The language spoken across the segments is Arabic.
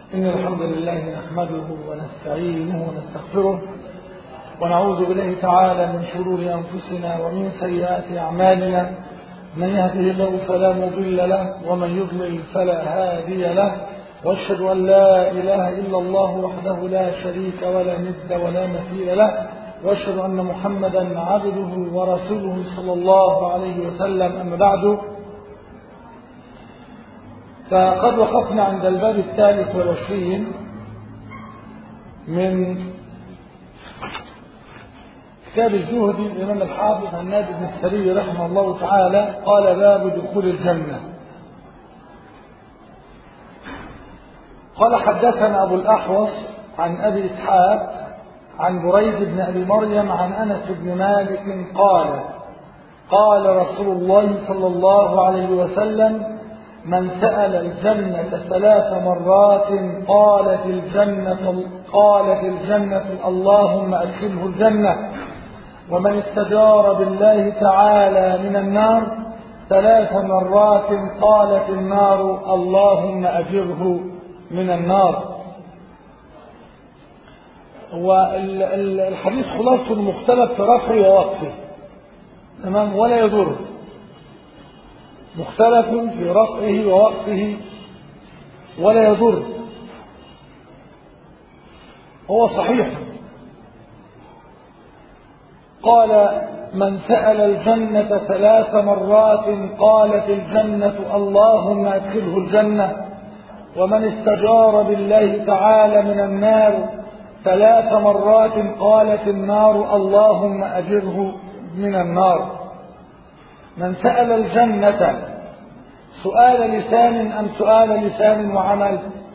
إن الحمد لله نحمده ونستعينه ونستغفره ونعوذ بالله تعالى من شرور أنفسنا ومن سيئات أعمالنا. من يهده الله فلا مضل له ومن يضلل فلا هادي له، وأشهد أن لا إله إلا الله وحده لا شريك ولا ند ولا مثيل له، وأشهد أن محمدا عبده ورسوله صلى الله عليه وسلم. أما بعد، فقد وقفنا عند الباب 23 من كتاب الزهد الإمام الحافظ هناد بن السري رحمه الله تعالى. قال: باب دخول الجنة. قال: حدثنا أبو الأحوص عن أبي إسحاق عن بريد بن أبي مريم عن أنس بن مالك قال: قال رسول الله صلى الله عليه وسلم: من سأل الجنة 3 مرات قالت الجنة اللهم أدخله الجنة. ومن استجار بالله تعالى من النار 3 مرات قالت النار اللهم أجره من النار. والحديث خلاصة مختلف في رفعه ووقفه، تمام، ولا يضر، مختلف في رفعه ووقفه ولا يضر، هو صحيح. قال: من سأل الجنة 3 مرات قالت الجنة اللهم أدخله الجنة. ومن استجار بالله تعالى من النار 3 مرات قالت النار اللهم أجره من النار. من سأل الجنة سؤال لسان أم سؤال لسان وعمل؟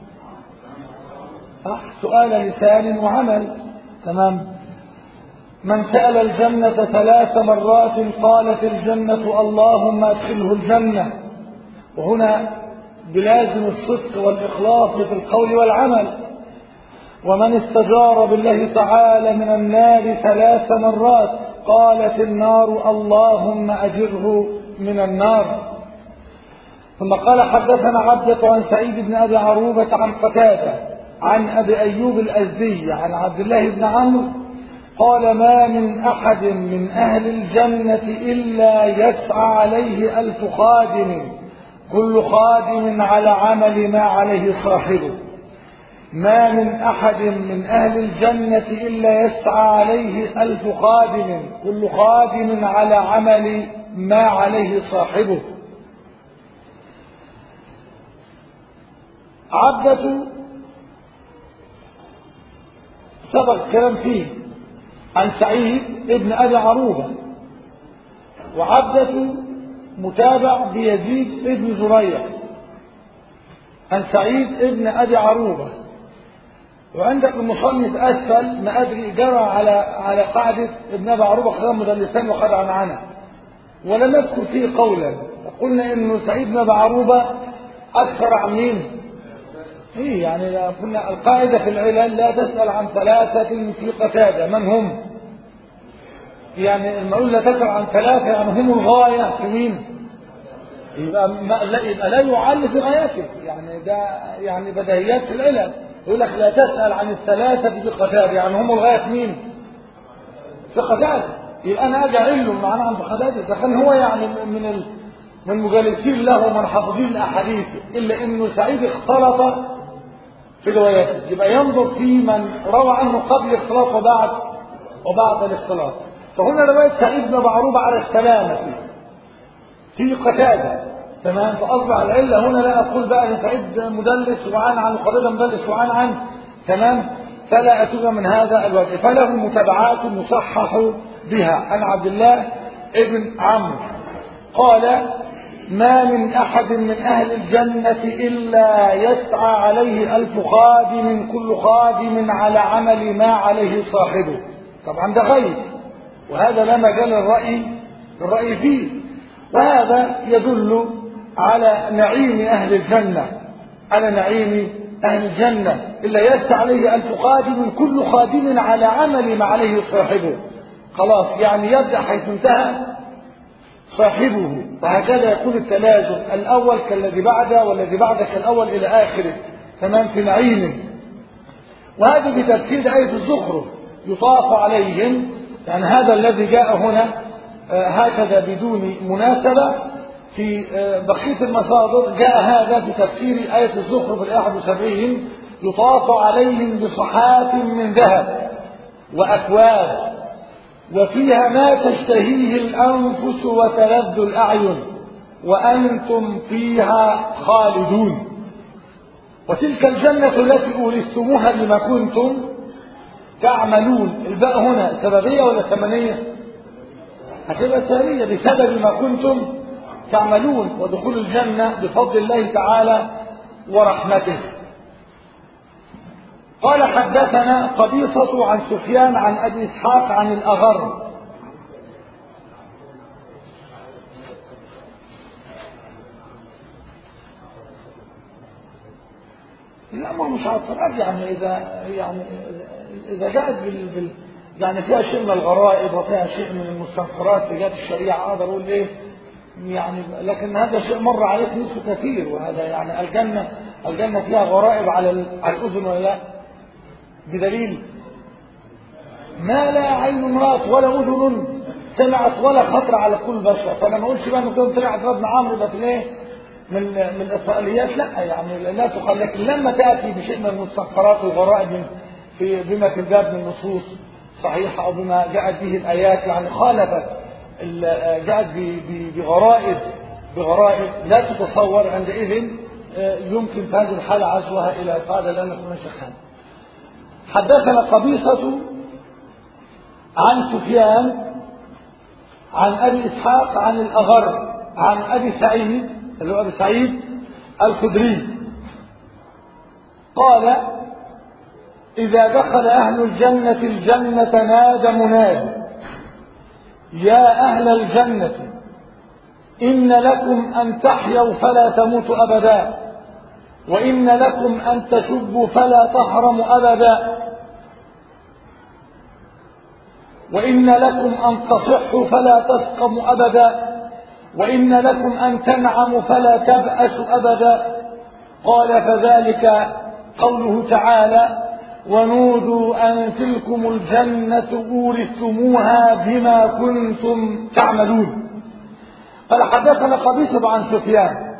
سؤال لسان وعمل، تمام. من سأل الجنة 3 مرات قالت الجنة اللهم أدخله الجنة، وهنا بلازم الصدق والإخلاص في القول والعمل. ومن استجار بالله تعالى من النار 3 مرات قالت النار اللهم أجره من النار. ثم قال: حدثنا عبدة عن سعيد بن أبي عروبة عن قتادة عن أبي أيوب الأزدي عن عبد الله بن عمرو قال: ما من أحد من أهل الجنة إلا يسعى عليه 1000 خادم كل خادم على عمل ما عليه صاحبه. ما من أحد من أهل الجنة إلا يسعى عليه 1000 خادم كل خادم على عمل ما عليه صاحبه. عبدة سبق الكلام فيه عن سعيد ابن أبي عروبة، وعبدة متابع بيزيد ابن زريع عن سعيد ابن أبي عروبة. وعندك المصنف أسفل ما أدري جرى على قاعدة ابن أبي عروبة خذ مدلسان وخذ عنعنة، ولم نذكر فيه قولا. قلنا إنه سعيد بن أبي عروبة أكثر عن مين؟ إيه يعني قلنا القاعدة في العلل لا تسأل عن 3 في قتادة من هم. يعني المقول لا تسأل عن 3 يعني هم الغاية في مين؟ يبقى لا يعل في غايته، يعني ده يعني بديهيات في العلل. يقول لك لا تسأل عن 3 في قتادة يعني هم الغاية في مين؟ في قتادة. يبقى أنا أجي أعله معنا عند قتادة، ده كان هو يعني من مجالسين له ومن حافظين الأحاديث، إلا إنه سعيد اختلط في رواياته. يبقى ينظر في من روى عنه قبل الاختلاط وبعد الاختلاط. فهنا رواية سعيد بن عروبة على السلامة في قتادة، تمام. فأصبح العلة هنا لا أقول بقى أن سعيد مدلس وعن قتادة مدلس وعن تمام، فلا أتوب من هذا الوجه. فله متابعات مصحح بها عن عبد الله ابن عمرو قال: ما من أحد من أهل الجنة إلا يسعى عليه 1000 خادم كل خادم على عمل ما عليه صاحبه. طبعا ده غيب، وهذا لا مجال للرأي فيه. وهذا يدل على نعيم أهل الجنة، على نعيم أهل الجنة. إلا يسعى عليه 1000 خادم كل خادم على عمل ما عليه صاحبه. خلاص، يعني يبدأ حيث انتهى صاحبه. وهكذا يكون التلازم، الأول كالذي بعده والذي بعده كالأول إلى آخره. تمام في نعيم. وهذه بتفسير آية الزخرف يطاف عليهم، يعني هذا الذي جاء هنا هكذا بدون مناسبة في بقية المصادر جاء هذا في تفسير آية الزخرف 71 يطاف عليهم بصحاف من ذهب وأكواب وفيها ما تشتهيه الأنفس وتلذ الأعين وأنتم فيها خالدون. وتلك الجنة التي أورثتموها بما كنتم تعملون. الباء هنا سببية ولا ثمنية؟ هتبقى ثانية بسبب ما كنتم تعملون ودخول الجنة بفضل الله تعالى ورحمته. قال حدثنا قبيصة عن سفيان عن أبي إسحاق عن الأغر لا ما مش عطرات، يعني إذا جاءت يعني فيها شيء من الغرائب وفيها شيء من المستنكرات في جهة الشريعة أقدر أقول إيه يعني، لكن هذا شيء مر عليك نصف كثير. وهذا يعني الجنة فيها غرائب على الأذن ولا لا؟ بدليل ما لا عين رأت ولا أذن سمعت ولا خطر على كل بشر. فأنا ما أقولش بقى إنه كان طلع ابن عمرو بس إيه من الإسرائيليات، لا يعني لا تقال. لكن لما تأتي بشيء من المستنكرات والغرائب بما في الباب من النصوص صحيحة أو بما جاءت به الآيات يعني خالفت جاءت بغرائب لا تتصور، عندئذ يمكن في هذه الحالة عزوها إلى قاعدة لا نكون شيخا. حدثنا قبيصة عن سفيان عن أبي إسحاق عن الأغر عن أبي سعيد اللي هو أبي سعيد الخدري قال إذا دخل أهل الجنة الجنة نادى مناد يا أهل الجنة إن لكم أن تحيوا فلا تموتوا أبدا وإن لكم أن تشبوا فلا تحرموا أبدا وإن لكم أن تصحوا فلا تسقموا أبدا وإن لكم أن تنعموا فلا تبأسوا أبدا. قال فذلك قوله تعالى ونودوا أن تلكم الجنة أورثتموها بما كنتم تعملون. قال حدثنا قبيصة عن سفيان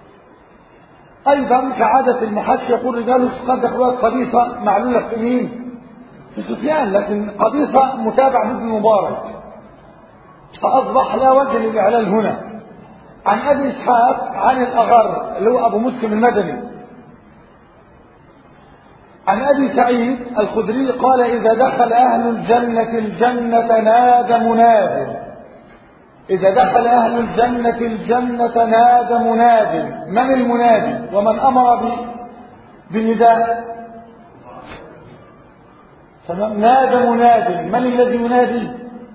أيضا كعادة المحدث يقول رجال قد أخوات قبيصة معلولة في مين؟ في سفيان، لكن قبيصة متابع لابن مبارك فأصبح لا وجه للإعلال هنا. عن أبي إسحاق عن الأغر اللي هو أبو مسلم المدني عن أبي سعيد الخدري قال إذا دخل أهل الجنة الجنة نادى مناد إذا دخل أهل الجنة الجنة نادى مناد. من المنادي ومن أمر بالنداء؟ نادى مناد. من الذي ينادي؟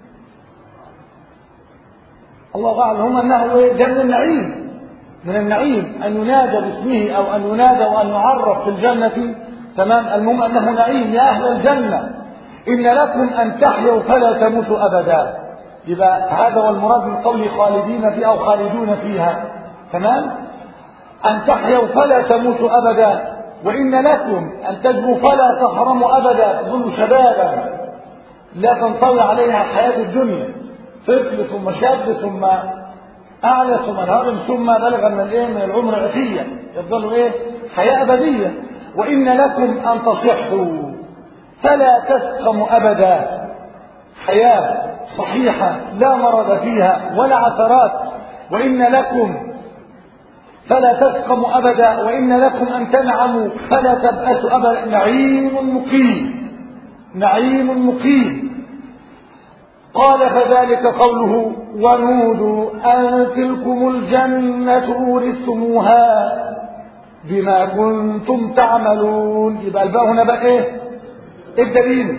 الله أعلم. هم أنه جنة النعيم من النعيم أن ينادى باسمه أو أن ينادى وأن يعرف في الجنة. تمام. المهم أنه نعيم يا أهل الجنة إن لكم أن تحيوا فلا تموتوا أبدا. يبقى هذا هو المراد من قول خالدين فيها أو خالدون فيها. تمام. أن تحيوا فلا تموتوا أبدا وإن لكم أن تجبوا فلا تحرموا أبدا. تظلوا شبابا لا تنطوي عليها حياة الدنيا، طفل ثم شاب ثم أعلى ثم نهار ثم بلغ من العمر عتية، يفضلوا حياة أبدية. وإن لكم أن تصحوا فلا تسقموا أبدا، حياة صحيحة لا مرض فيها ولا عثرات. وإن لكم فلا تسقموا أبدا وإن لكم أن تنعموا فلا تبأسوا أبدا. نعيم مقيم نعيم مقيم. قال فذلك قوله ونودوا أن تلكم الجنة أورثتموها بما كنتم تعملون. يبقى الباء هنا بقى ايه الدليل؟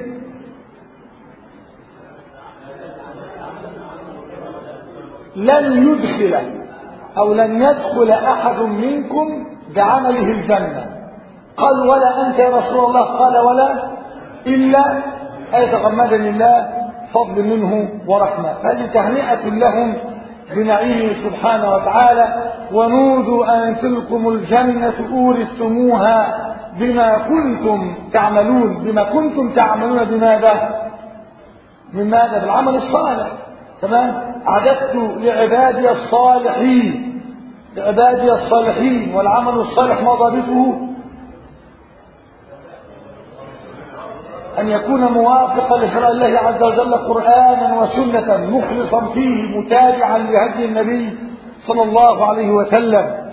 لن يدخل أو لن يدخل أحد منكم بعمله الجنة. قال ولا أنت يا رسول الله؟ قال ولا إلا يتغمدني الله فضل منه ورحمة. هذه تهنئة لهم بنعيمه سبحانه وتعالى. ونودوا أن تلكم الجنة أورثتموها بما كنتم تعملون. بما كنتم تعملون بماذا؟ من ماذا؟ بالعمل الصالح. تمام. أعددت لعبادي الصالحين، لعبادي الصالحين. والعمل الصالح ما ضابطه؟ أن يكون موافقا لشرع الله عز وجل قرآنا وسنة، مخلصا فيه، متابعا لهدي النبي صلى الله عليه وسلم.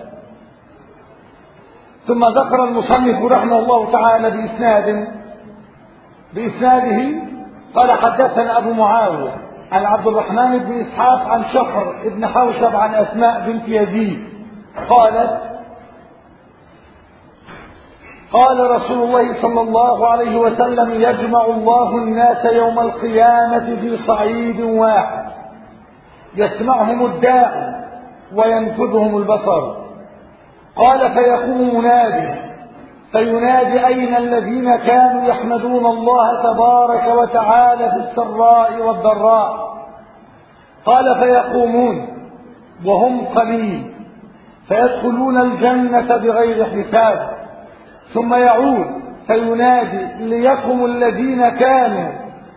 ثم ذكر المصنف رحمه الله تعالى بإسناده قال: حدثنا أبو معاوية عن عبد الرحمن بن إسحاق عن شخر بن حوشب عن أسماء بنت يزيد قالت: قال رسول الله صلى الله عليه وسلم: يجمع الله الناس يوم القيامة في صعيد واحد، يسمعهم الداعي وينفذهم البصر. قال: فيقوم منادي فينادي: أين الذين كانوا يحمدون الله تبارك وتعالى في السراء والضراء؟ قال: فيقومون وهم قليل فيدخلون الجنة بغير حساب. ثم يعود فينادي: ليقم الذين كانوا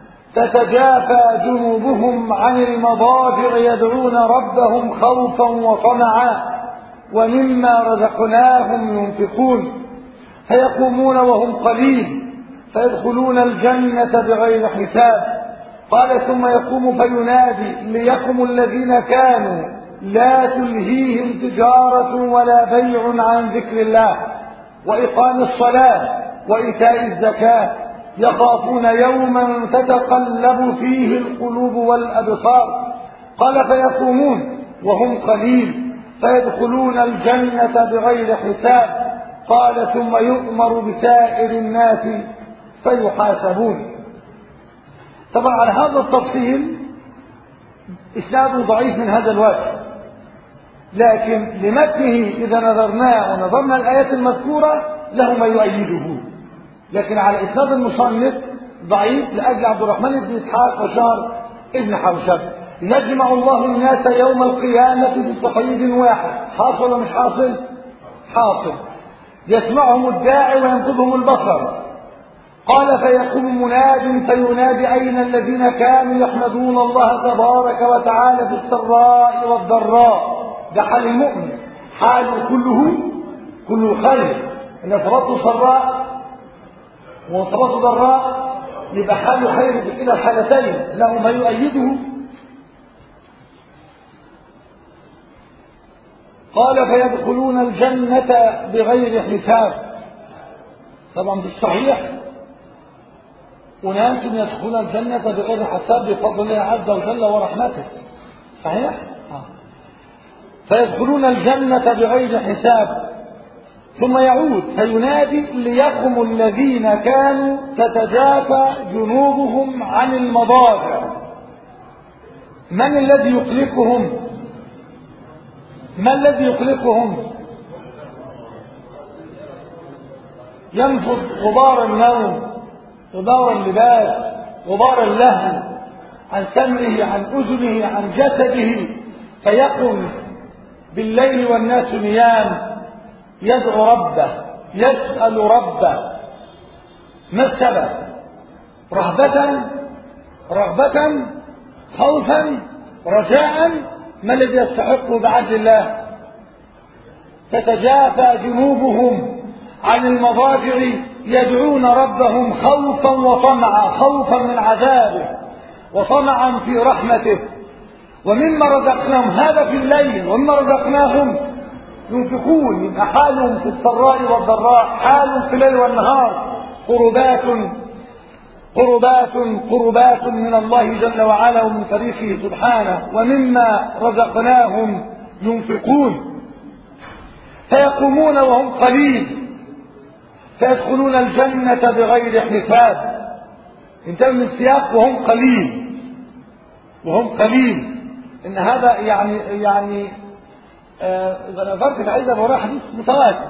تتجافى جنوبهم عن المضاجع يدعون ربهم خوفا وطمعا ومما رزقناهم ينفقون. فيقومون وهم قليل فيدخلون الجنة بغير حساب. قال: ثم يقوم فينادي: ليقم الذين كانوا لا تلهيهم تجارة ولا بيع عن ذكر الله وإقام الصلاة وإيتاء الزكاة يخافون يوما تتقلب فيه القلوب والأبصار. قال: فيقومون وهم قليل فيدخلون الجنة بغير حساب. قال: ثم يؤمر بسائر الناس فيحاسبون. طبعا على هذا التفصيل إسناده ضعيف من هذا الوجه، لكن لمتنه إذا نظرناه ونظرنا الآيات المذكورة له ما يؤيده، لكن على إسناد المصنف ضعيف لأجل عبد الرحمن بن إسحاق وشار ابن حوشب. يجمع الله الناس يوم القيامة في صعيد واحد. حاصل ولا مش حاصل؟ حاصل. يسمعهم الداعي وينفذهم البصر. قال: فيقوم مناد فينادي: أين الذين كانوا يحمدون الله تبارك وتعالى في السراء والضراء؟ ده حال المؤمن، حال كله خير. إن صلاته سراء وصلاته ضراء يبقى حاله خير في كلا الحالتين، له ما يؤيده. قال: فيدخلون الجنة بغير حساب. طبعا في الصحيح أناس يدخلون الجنة بغير حساب بفضل الله عز وجل ورحمته. صحيح؟ فيدخلون الجنة بغير حساب. ثم يعود فينادي: ليقم الذين كانوا تتجافى جنوبهم عن المضاجع. من الذي يقلقهم؟ ما الذي يقلقهم؟ ينفض غبار النوم، غبار اللباس، غبار اللهو عن سمعه، عن أذنه، عن جسده، فيقوم بالليل والناس نيام يدعو ربه، يسأل ربه. ما السبب؟ رغبة، خوفا، رجاء. ما الذي يستحقه بعدل الله؟ تتجافى جنوبهم عن المضاجع يدعون ربهم خوفا وطمعا، خوفا من عذابه وطمعا في رحمته. ومما رزقناهم، هذا في الليل، ومما رزقناهم ينفقون. يبقى حالهم في السراء والضراء، حال في الليل والنهار، قربات من الله جل وعلا ومن طريقه سبحانه. ومما رزقناهم ينفقون. فيقومون وهم قليل فيدخلون الجنة بغير حساب. انتهوا من السياق وهم قليل. ان هذا يعني إذا نظرت في عدة وراء حديث متواتر.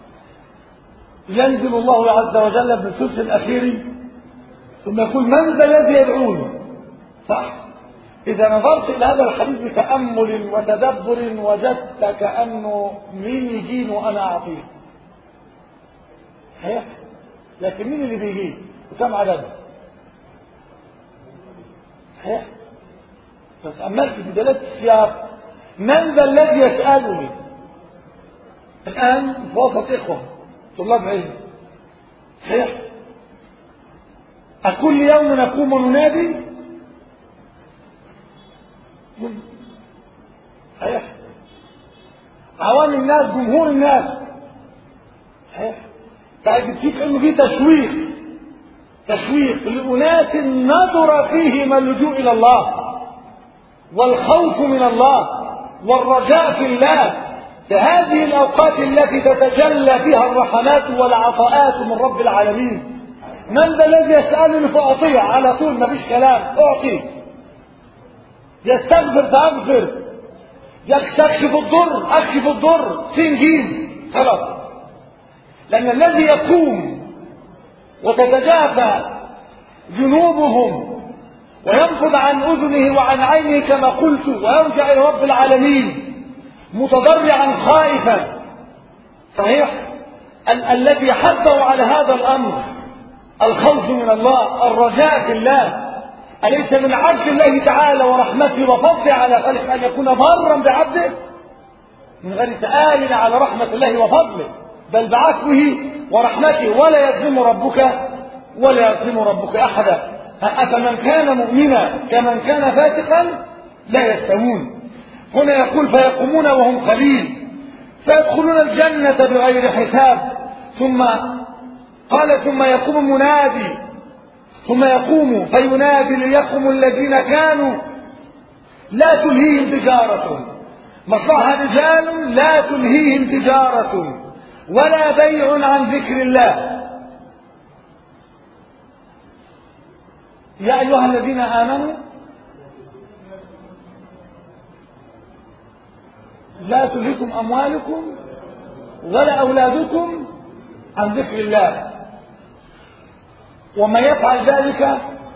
ينزل الله عز وجل بالثلث الأخير ثم يقول: من ذا الذي يدعوني؟ صح؟ إذا نظرت إلى هذا الحديث بتأمل وتدبر وجدت كأنه مين يجين وأنا أعطيه. صحيح؟ لكن مين اللي بيجيب وكم عدد؟ صحيح؟ بس أملت في دلالة السياق من ذا الذي يسألني الآن في وسط إخوة طلاب علم، صحيح؟ أكل يوم نقوم وننادي؟ صحيح؟ عوام الناس، جمهور الناس، صحيح؟ طيب فيك انه في تشويق لأناس نظر فيهم اللجوء إلى الله والخوف من الله والرجاء في الله في هذه الأوقات التي تتجلى فيها الرحمات والعطاءات من رب العالمين. من ذا الذي يسألني فأعطيه على طول، ما فيش كلام، أعطيه. يستغفر فأغفر، يكشف الضر أكشف الضر، سين جيم، خلاص. لأن الذي يقوم وتتجافى جنوبهم وينفض عن أذنه وعن عينه كما قلت ويرجع إلى رب العالمين متضرعا خائفا، صحيح؟ الذي حثه على هذا الأمر الخوف من الله، الرجاء في الله. أليس من عدل الله تعالى ورحمته وفضله على خلقه أن يكون برا بعبده من غير تآل على رحمة الله وفضله، بل بعفوه ورحمته، ولا يظلم ربك أحدا. أفمن كان مؤمنا كمن كان فاسقا لا يستوون. هنا يقول فيقومون وهم قليل فيدخلون الجنة بغير حساب. ثم قال ثم يقوم منادي، ثم يقوم فينادي ليقوم الذين كانوا لا تلهيهم تجارة، مصلحة رجال لا تلهيهم تجارة ولا بيع عن ذكر الله. يا أيها الذين آمنوا لا تلهكم أموالكم ولا أولادكم عن ذكر الله ومن يفعل ذلك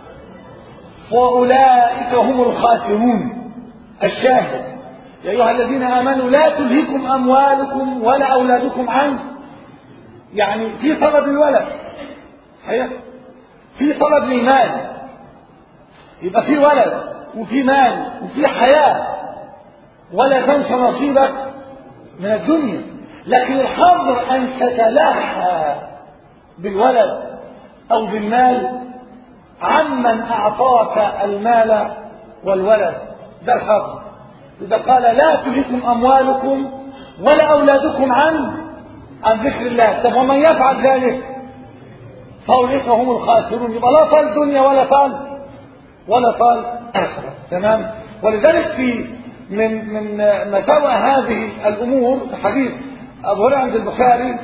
فأولئك هم الخاسرون. الشاهد يا أيها الذين آمنوا لا تلهكم أموالكم ولا أولادكم عن، يعني في طلب الولد، صحيح؟ في طلب للمال، يبقى في ولد وفي مال وفي حياة، ولا تنس نصيبك من الدنيا. لكن الحظر أن تتلهى بالولد أو بالمال عمن أعطاك المال والولد، ده الحظر. إذا قال لا تلهكم أموالكم ولا أولادكم عن ذكر الله، طب ومن يفعل ذلك فأولئك هم الخاسرون. يبقى لا طال دنيا ولا طال آخرة، تمام. ولذلك في من مساوئ هذه الأمور في حديث أبو هريرة عند البخاري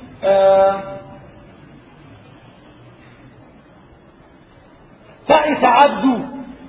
تعس عبد،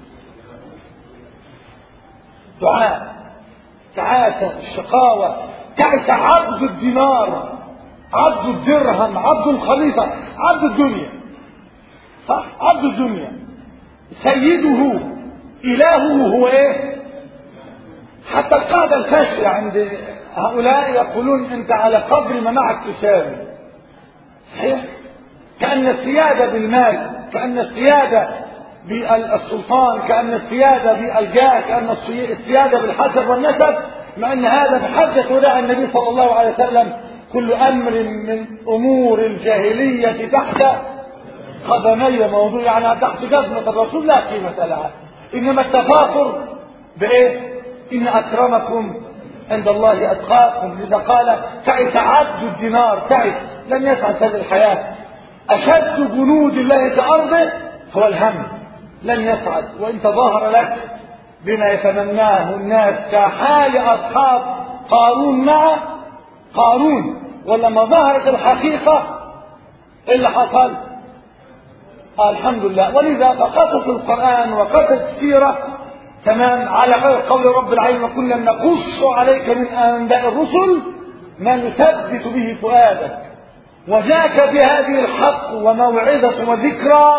دعاء تعاسة الشقاوة، تعس عبد الدينار، عبد الدرهم، عبد الخليفة، عبد الدنيا، صح؟ عبد الدنيا سيده إلهه هو إيه؟ حتى القاعدة الفاشلة عند هؤلاء يقولون أنت على قدر ما معك تساوي، صحيح؟ كأن السيادة بالمال، كأن السيادة بالسلطان، كأن السيادة بالجاه، كأن السيادة بالحسب والنسب، مع أن هذا بحجة وداع النبي صلى الله عليه وسلم كل أمر من أمور الجاهلية تحت قدمي موضوع، يعني تحت جزمة الرسول لا قيمة لها. إنما التفاخر بإيه؟ إن أكرمكم عند الله أتقاكم. إذا قال تعس عبد الدينار، تعس، لن يسعد هذه الحياة. أشد جنود الله كأرضه هو الهم، لن يسعد. وإن تظاهر لك بما يتمناه الناس كحال أصحاب قارون مع قارون، ولما ظهرت الحقيقة اللي حصل الحمد لله. ولذا فقصص القرآن وقصص السيرة تمام على قول رب العالمين وكلا نقص عليك من أنباء الرسل ما نثبت به فؤادك وجاءك بهذه الحق وموعظة وذكرى.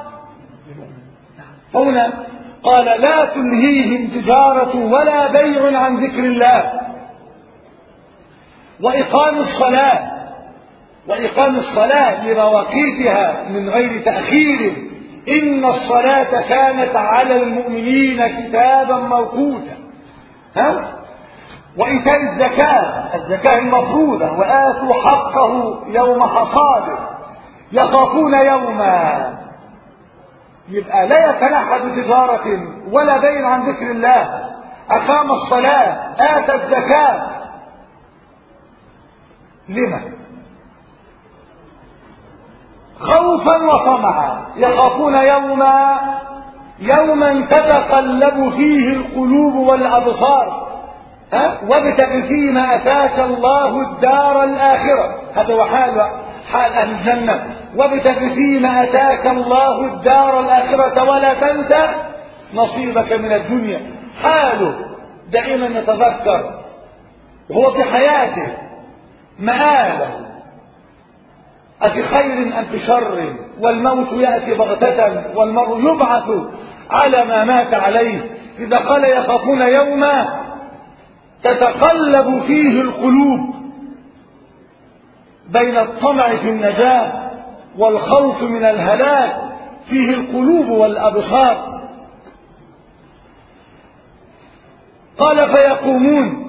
هنا قال لا تلهيهم تجارة ولا بيع عن ذكر الله وإقام الصلاة وإقام الصلاة لمواقيتها من غير تأخير، إن الصلاة كانت على المؤمنين كتابا موقوتا. وإيتاء الزكاة المفروضة، وآتوا حقه يوم حصاده، يخافون يوما. يبقى لا يتنحى بتجارة ولا بيع عن ذكر الله، أقام الصلاة، آتى الزكاة. لما؟ خوفا وطمعا، يخافون يوما تتقلب فيه القلوب والأبصار، وابتغ فيما أتاك الله الدار الآخرة. هذا هو حال أهل الجنة. وابتغ فيما أتاك الله الدار الآخرة ولا تنسى نصيبك من الدنيا. حاله دائما يتذكر وهو في حياته مآله أفي خير أم في شر، والموت يأتي بغتة، والمرء يبعث على ما مات عليه. إذا قال يخافون يوما تتقلب فيه القلوب بين الطمع في النجاة والخوف من الهلاك، فيه القلوب والأبصار. قال فيقومون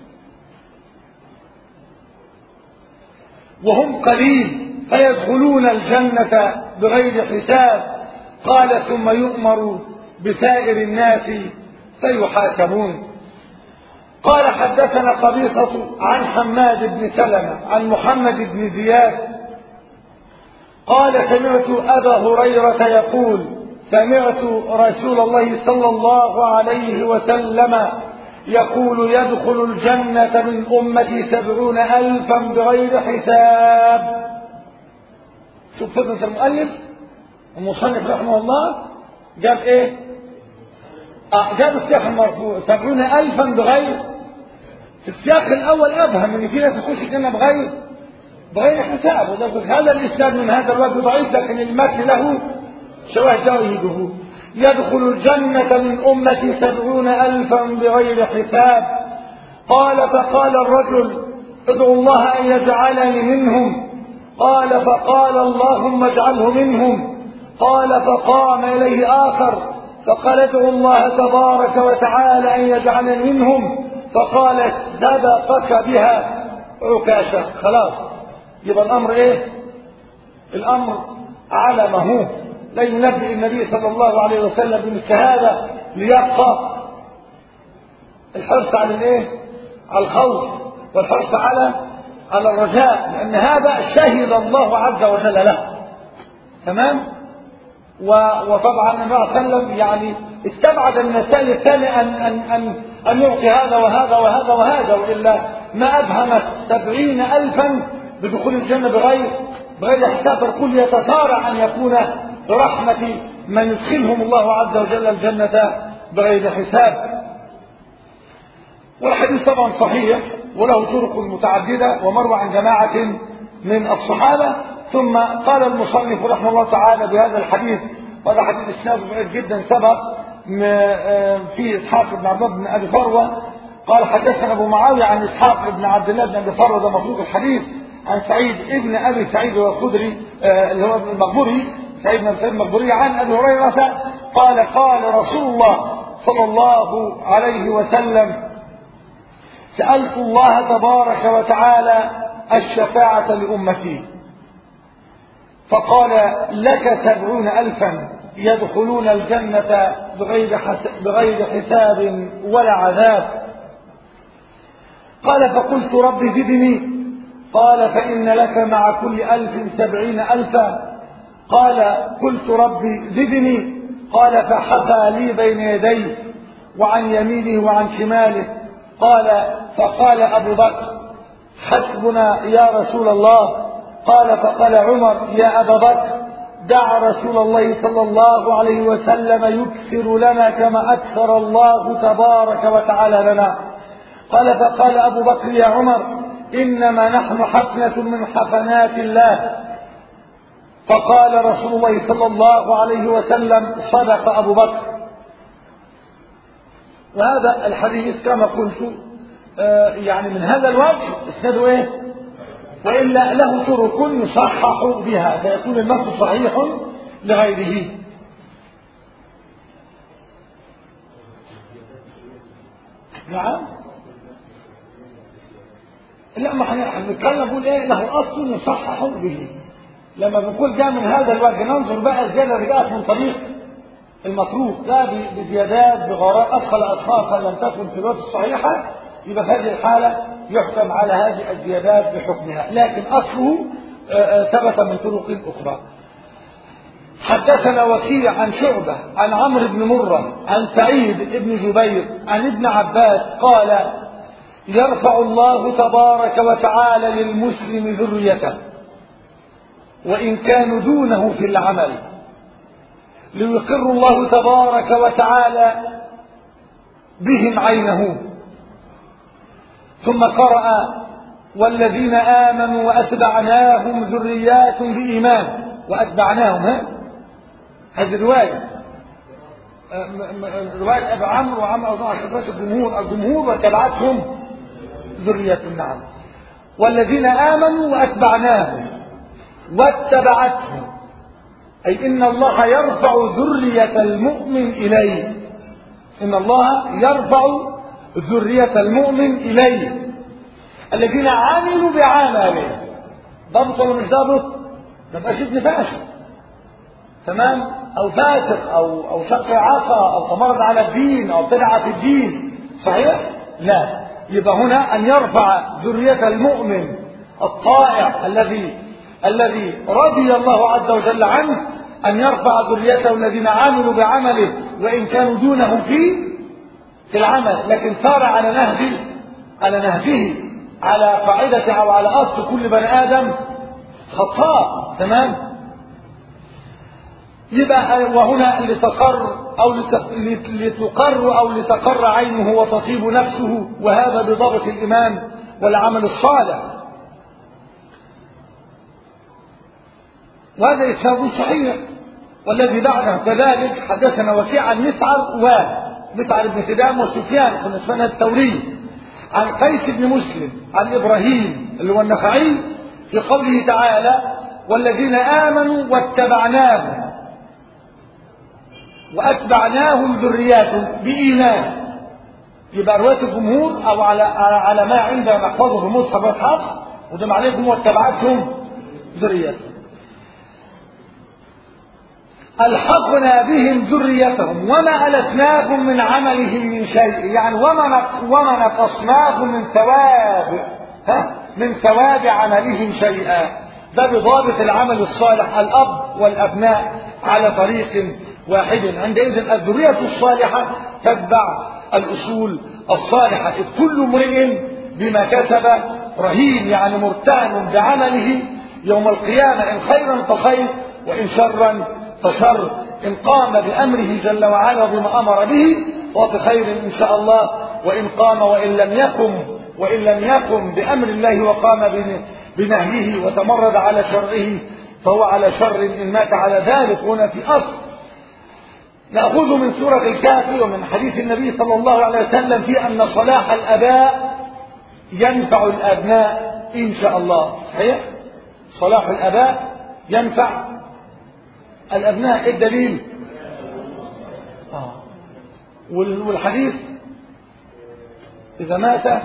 وهم قليل فيدخلون الجنة بغير حساب. قال ثم يؤمر بسائر الناس فيحاسبون. قال حدثنا قبيصة عن حماد بن سلمة عن محمد بن زياد قال سمعت أبا هريرة يقول سمعت رسول الله صلى الله عليه وسلم يقول يدخل الجنة من أمتي 70,000 بغير حساب. شوف فتنة المؤلف المصنف رحمه الله جاب ايه؟ جاب السياق المرفوع 70,000 بغير. في السياق الأول أفهم إن في ناس يخش الجنة بغير حساب، هذا الإسناد من هذا الوجه ضعيف، لكن المتن له شواهد يؤيده. يدخل الجنة من أمتي 70,000 بغير حساب. قال فقال الرجل ادعو الله أن يجعلني منهم. قال فقال اللهم اجعله منهم. قال فقام إليه آخر فقال ادعو الله تبارك وتعالى أن يجعلني منهم. فقال سبقك بها عكاشة. خلاص يبقى الأمر ايه؟ الأمر على ما هو. لا ينبئ النبي صلى الله عليه وسلم بمثل هذا ليبقى الحرص على الايه؟ على الخوف والحرص على الرجاء، لأن هذا شهد الله عز وجل له. تمام؟ وطبعا النبي صلى الله عليه وسلم يعني استبعد من السائل الثاني أن يعطي هذا وهذا وهذا وهذا، وإلا ما أبهمت 70,000 بدخول الجنة بغير حساب. الكل يتصارع أن يكون برحمة من يدخلهم الله عز وجل الجنة بغير حساب. والحديث طبعا صحيح وله طرق متعددة ومروى عن جماعة من الصحابة. ثم قال المصنف رحمه الله تعالى بهذا الحديث، وهذا حديث اسناده ضعيف جدا سبق في اسحاق بن عبد الله بن ابي فروه قال حدثنا ابو معاويه عن اسحاق بن عبد الله بن ابي فروه، ده مطلوب الحديث، عن سعيد ابن ابي سعيد الخدري اللي هو المقبوري، سعيد بن سعيد المقبوري، عن ابي هريره قال قال رسول الله صلى الله عليه وسلم سألت الله تبارك وتعالى الشفاعة لأمتي فقال لك 70,000 يدخلون الجنة بغير حساب ولا عذاب. قال فقلت رب زدني. قال فإن لك مع كل 1,000 70,000. قال قلت رب زدني. قال فحفى لي بين يديه وعن يمينه وعن شماله. فقال أبو بكر حسبنا يا رسول الله. قال فقال عمر يا أبا بكر دع رسول الله صلى الله عليه وسلم يكثر لنا كما أكثر الله تبارك وتعالى لنا. قال فقال أبو بكر يا عمر إنما نحن حفنة من حفنات الله. فقال رسول الله صلى الله عليه وسلم صدق أبو بكر. وهذا الحديث كما قلت يعني من هذا الوجه اسناده ايه؟ وإلا له طرق يصحح بها فيكون النص صحيح لغيره. نعم. لا، ما هنتكلم نقول ايه له اصل يصحح به. لما بنقول ده من هذا الوجه ننظر بقى الزياده اللي جاءت من طريق المطروق ده بزيادات بغرائب ادخل اشخاصا لم تكن في الروايه الصحيحه، يبقى في هذه الحاله يحكم على هذه الزيادات بحكمها، لكن اصله ثبت من طرق اخرى. حدثنا وكيع عن شعبة عن عمرو بن مرة عن سعيد بن جبير عن ابن عباس قال: يرفع الله تبارك وتعالى للمسلم ذريته وإن كانوا دونه في العمل، ليقر الله تبارك وتعالى بهم عينه. ثم قرأ: والذين آمنوا وأتبعناهم ذريات بإيمان. وأتبعناهم هذه الرواية رواية أبي عمرو وعمرو أوضاع شبات الجمهور واتبعتهم ذرية. نعم. والذين آمنوا وأتبعناهم واتبعتهم، أي إن الله يرفع ذرية المؤمن إليه. إن الله يرفع ذرية المؤمن إليه الذين عملوا بعمله. ضبط ولا مش ضبط؟ ما يبقاش ابن فاشل، تمام، أو فاسق أو شق عصا أو تمرد على الدين أو ابتدع في الدين، صحيح؟ لا، يبقى هنا أن يرفع ذرية المؤمن الطائع الذي رضي الله عز وجل عنه، أن يرفع ذريته الذين عملوا بعمله وإن كانوا دونه في العمل، لكن سار على نهجه على قاعدة أو على أصل كل بني آدم خطاء، تمام. يبقى وهنا لتقر أو لتقر عينه وتطيب نفسه، وهذا بضبط الإيمان والعمل الصالح. وهذا إسناد صحيح. والذي بعده كذلك حدثنا وكيع عن مسعر بن خدام وسفيان بن سفيان الثوري عن قيس بن مسلم عن إبراهيم اللي هو النخعي في قوله تعالى: والذين آمنوا واتبعناهم ذرياتهم بإيمان. يبقى رواية الجمهور أو على ما عندنا نحفظه في مصحف الحفظ، وده معناه الجمهور واتبعتهم ذرياتهم. ألحقنا بهم ذريتهم وما ألتناهم من عملهم من شيء، يعني وما نقصناهم من ثواب عملهم شيئا. ده بضابط العمل الصالح، الأب والأبناء على طريق واحد. عندئذ الذرية الصالحة تتبع الأصول الصالحة، إذ كل امرئ بما كسب رهين، يعني مرتهن بعمله يوم القيامة، إن خيرا فخير وإن شرا فشر. إن قام بأمره جل وعلا بما أمر به فهو في خير إن شاء الله، وإن قام وإن لم يقم بأمر الله وقام بنهيه وتمرد على شرعه فهو على شر إن مات على ذلك. هنا في أصل نأخذ من سورة الكافر ومن حديث النبي صلى الله عليه وسلم في أن صلاح الآباء ينفع الأبناء إن شاء الله. صحيح؟ صلاح الآباء ينفع الأبناء. الدليل والحديث إذا مات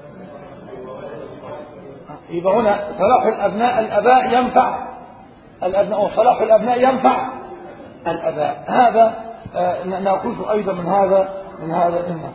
يبقى هنا صلاح الآباء ينفع الأبناء، وصلاح الأبناء ينفع الآباء. هذا نأخذ أيضا من هذا النص.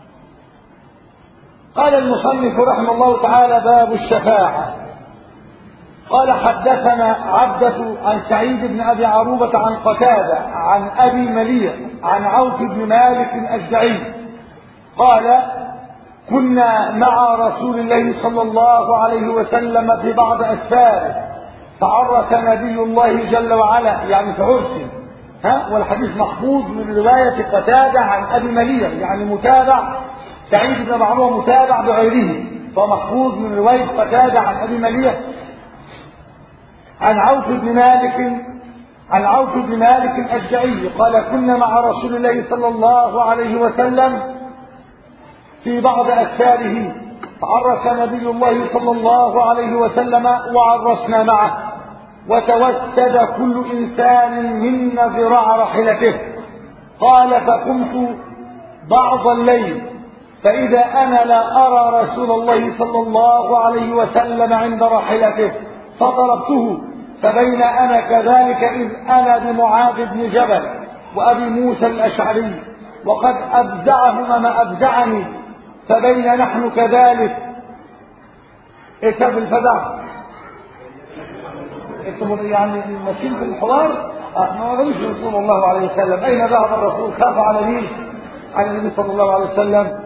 قال المصنف رحمه الله تعالى: باب الشفاعة. قال: حدثنا عبدة عن سعيد بن أبي عروبة عن قتادة عن أبي مليح عن عوف بن مالك الأشجعي قال: كنا مع رسول الله صلى الله عليه وسلم في بعض أسفاره، فعرس نبي الله جل وعلا، يعني في عرسه، والحديث محفوظ من رواية قتادة عن أبي مليح، يعني متابع سعيد بن أبي عروبة متابع بغيره، فمحفوظ من رواية قتادة عن أبي مليح عن عوف بن مالك الأشجعي قال: كنا مع رسول الله صلى الله عليه وسلم في بعض أسفاره، فعرس نبي الله صلى الله عليه وسلم وعرسنا معه، وتوسد كل إنسان منا ذراع راحلته. قال فقمت بعض الليل فإذا أنا لا أرى رسول الله صلى الله عليه وسلم عند راحلته، فضربته، فبين أنا كذلك إذ أنا بمعاذ بن جبل وأبي موسى الأشعري وقد أفزعهما ما أفزعني، فبين نحن كذلك. إتب الفزع يعني ماشيين في الحوار، ما غيرش رسول الله عليه وسلم. أين ذهب الرسول؟ خاف على مين؟ على النبي صلى الله عليه وسلم.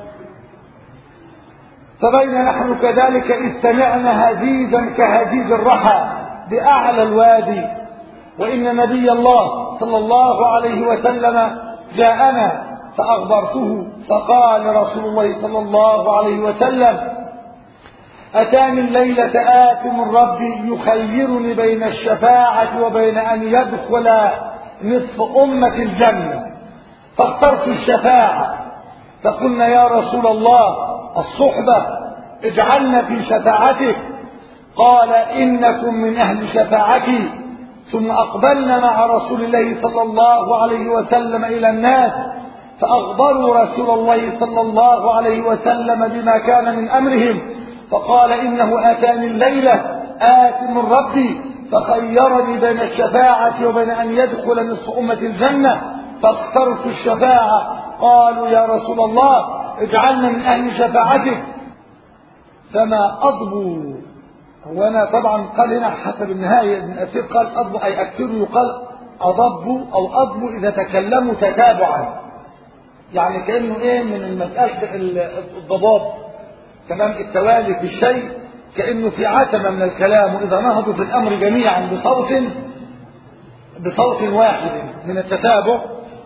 فبين نحن كذلك إذ سمعنا هزيزا كهزيز الرحى بأعلى الوادي، وإن نبي الله صلى الله عليه وسلم جاءنا، فأخبرته فقال رسول الله صلى الله عليه وسلم: أتاني الليلة آت من ربي يخيرني بين الشفاعة وبين أن يدخل نصف أمة الجنة، فاخترت الشفاعة. فقلنا يا رسول الله الصحبة اجعلنا في شفاعتك. قال إنكم من أهل شفاعتي. ثم أقبلنا مع رسول الله صلى الله عليه وسلم إلى الناس، فأخبروا رسول الله صلى الله عليه وسلم بما كان من أمرهم، فقال إنه أتاني الليلة آت من ربي فخيرني بين الشفاعة وبين أن يدخل نصف أمة الجنة، فاخترت الشفاعة. قالوا يا رسول الله اجعلنا من أهل شفاعتك. فما أضبوا، هو أنا طبعا قال هنا حسب النهاية ابن أثير قال أضبوا أي أكثروا، يقال أضبوا أو أضبوا إذا تكلموا تتابعا، يعني كأنه إيه من المسألة الضباب، تمام، التوالي في الشيء، كأنه في عتمة من الكلام، وإذا نهضوا في الأمر جميعا بصوت واحد من التتابع.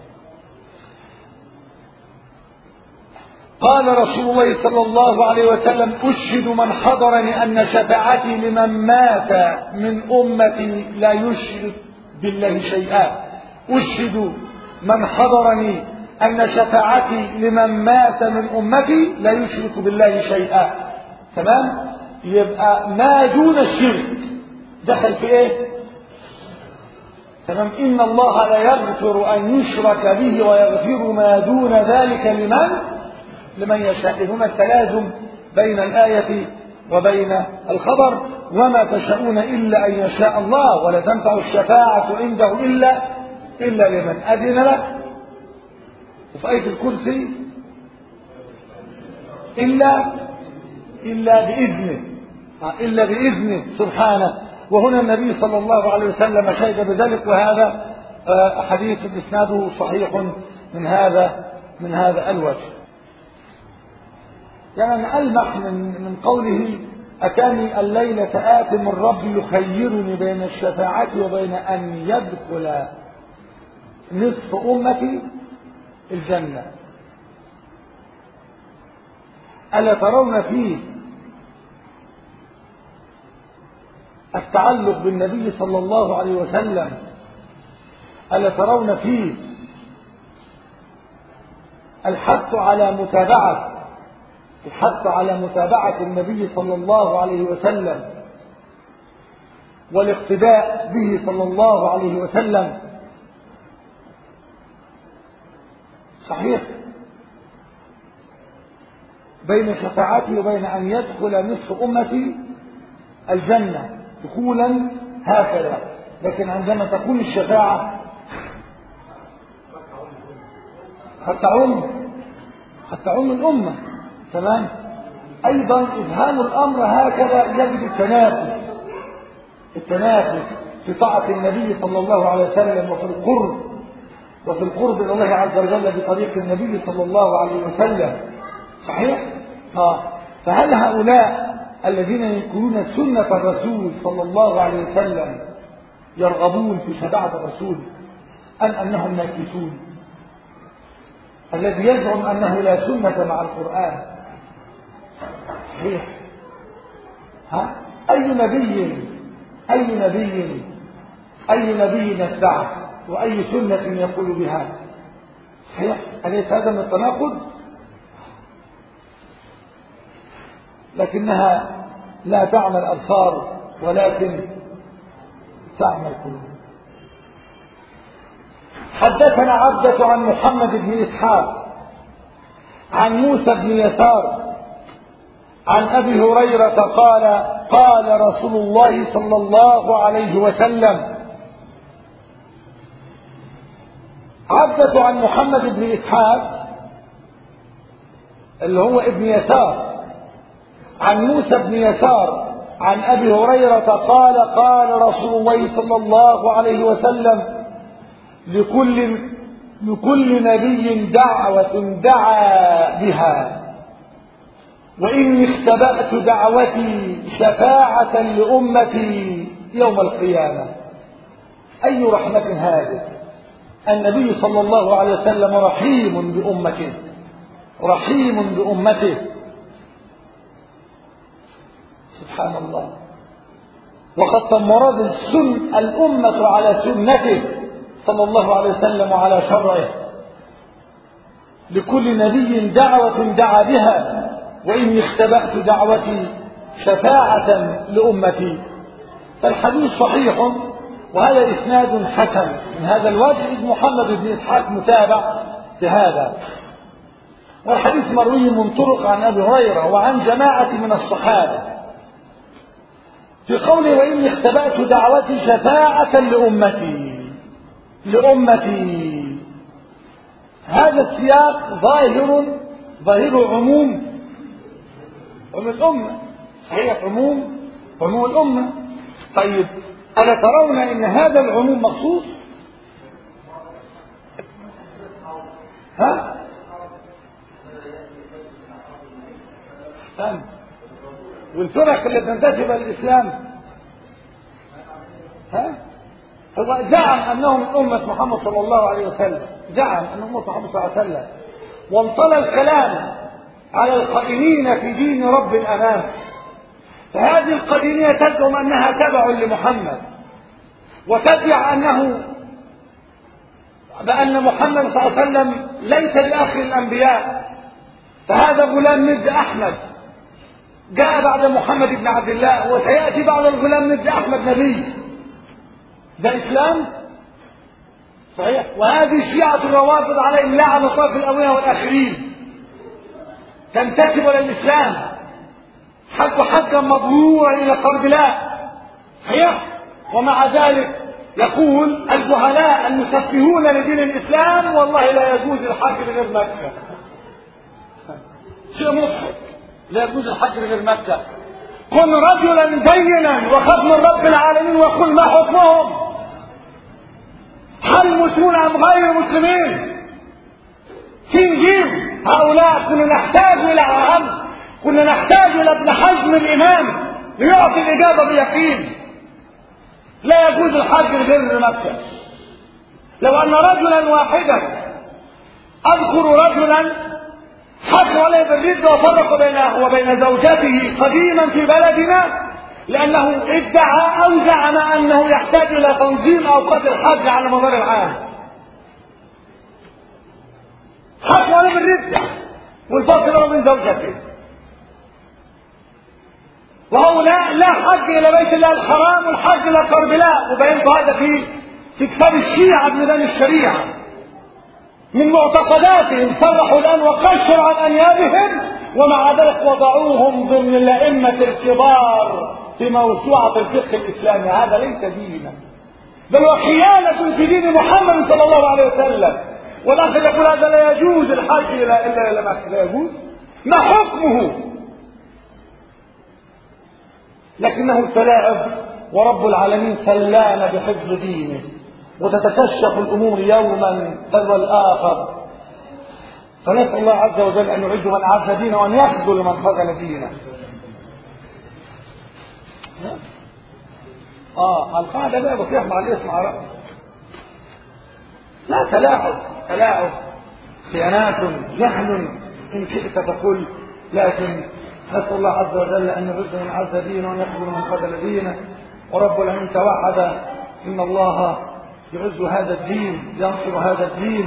قال رسول الله صلى الله عليه وسلم: أشهد من حضرني أن شفاعتي لمن مات من أمتي لا يشرك بالله شيئا. أشهد من حضرني أن شفاعتي لمن مات من أمتي لا يشرك بالله شيئا. تمام؟ يبقى ما دون الشرك دخل في ايه؟ تمام. إن الله لا يغفر أن يشرك به ويغفر ما دون ذلك لمن يشاء. هنا التلازم بين الآية وبين الخبر: وما تشاءون إلا أن يشاء الله ولا تنفع الشفاعة عنده إلا لمن أذن له. وفي آية الكرسي إلا بإذنه سبحانه. وهنا النبي صلى الله عليه وسلم شهد بذلك، وهذا حديث إسناده صحيح من هذا الوجه. يعني ألمح من قوله: أتاني الليلة آت من ربي يخيرني بين الشفاعة وبين أن يدخل نصف أمتي الجنة. ألا ترون فيه التعلق بالنبي صلى الله عليه وسلم؟ ألا ترون فيه الحث على متابعة النبي صلى الله عليه وسلم والاقتداء به صلى الله عليه وسلم؟ صحيح، بين شفاعتي وبين أن يدخل نصف أمتي الجنة دخولا هكذا. لكن عندما تكون الشفاعة حتى عم الأمة، تمام، أيضا إبهام الأمر هكذا يجد التنافس في طاعة النبي صلى الله عليه وسلم وفي القرب إلى الله عز وجل بطريق النبي صلى الله عليه وسلم. صحيح؟ فهل هؤلاء الذين ينكرون سنة الرسول صلى الله عليه وسلم يرغبون في شفاعة الرسول أم أنهم ناكثون؟ الذي يزعم أنه لا سنة مع القرآن، صحيح، أي نبي نتبعه وأي سنة يقول بها؟ صحيح، أليس هذا من التناقض؟ لكنها لا تعمل أبصار ولكن تعمل قلوب. حدثنا عبدة عن محمد بن إسحاق عن موسى بن يسار عن أبي هريرة قال قال رسول الله صلى الله عليه وسلم. عبدة عن محمد بن إسحاق اللي هو ابن يسار عن موسى بن يسار عن أبي هريرة قال قال رسول الله صلى الله عليه وسلم لكل نبي دعوة دعا بها وإني اختبأت دعوتي شفاعة لأمتي يوم القيامة. أي رحمة هذه! النبي صلى الله عليه وسلم رحيم بأمته، رحيم بأمته، سبحان الله. وقد تمرض الأمة على سنته صلى الله عليه وسلم وعلى شرعه. لكل نبي دعوة دعا بها وإني اختبأت دعوتي شفاعة لأمتي. فالحديث صحيح وهذا إسناد حسن من هذا الوجه، إذ محمد بن إسحاق متابع في هذا. والحديث مروي من طرق عن أبي هريرة وعن جماعة من الصحابة في قوله وإني اختبأت دعوتي شفاعة لأمتي. هذا السياق ظاهر عموم الأمة، صحيح عموم الأمة. طيب ألا ترون أن هذا العموم مخصوص؟ ها؟ والفرق اللي تنتسب للإسلام ها؟ هو زعم أنهم من أمة محمد صلى الله عليه وسلم، زعم أنهم أمة محمد صلى الله عليه وسلم، وانطلى الكلام على القائلين في دين رب الأنام. فهذه القائلية تزعم أنها تبع لمحمد، وتدعي بأن محمد صلى الله عليه وسلم ليس بآخر الأنبياء. فهذا غلام ميرزا أحمد جاء بعد محمد بن عبد الله، وسيأتي بعد الغلام ميرزا أحمد نبي. ده إسلام صحيح. وهذه الشيعة الروافض عليهم لعنة الله في الأولين والآخرين تنتسب للإسلام، حجوا حجا مبرورا إلى كربلاء صحيح. ومع ذلك يقول الجهلاء المسفهون لدين الإسلام والله لا يجوز الحج غير مكة. شيء مضحك، لا يجوز الحج غير مكة. كن رجلا دينا وخف من رب العالمين وقل ما حكمهم، هل مسلمون أم غير مسلمين؟ تنجيب هؤلاء. كنا نحتاج إلى عام، كنا نحتاج إلى ابن حزم الإمام ليعطي الإجابة بيقين. لا يجوز الحج غير مكة. لو أن رجلا واحدا، أذكر رجلا حكم عليه بالردة وفرق بينه وبين زوجته قديما في بلدنا لأنه ادعى أو زعم أنه يحتاج إلى تنظيم أوقات الحج على مدار العام. حكم عليه بالردة والفصل من زوجته، وهو لا حج إلى بيت الله الحرام والحج إلى كربلاء. وبينت هذا في كتاب الشيعة بميدان الشريعة. من معتقداتهم صرحوا الآن وقشروا عن أنيابهم، ومع ذلك وضعوهم ضمن الأئمة الكبار في موسوعة الفقه الإسلامي. هذا ليس دينا، بل وخيانة في دين محمد صلى الله عليه وسلم. والآخر يقول هذا لا يجوز الحج إلا إلى مكة. لا يجوز. ما حكمه؟ لكنه التلاعب، ورب العالمين سلانا بحفظ دينه، وتتكشف الأمور يوما تلو الآخر. فنسأل الله عز وجل أن يعز من أعز دينه وأن يخذل من خذل دينه. القاعدة بقى بصيح مع الاسم على رأسه. لا، تلاعب، خيانات، جهل إن شئت تقول. لكن نسأل الله عز وجل أن يعز من أعز دينه وأن يخذل من خذل دينه. ورب العالمين توعد إن الله يعز هذا الدين، ينصر هذا الدين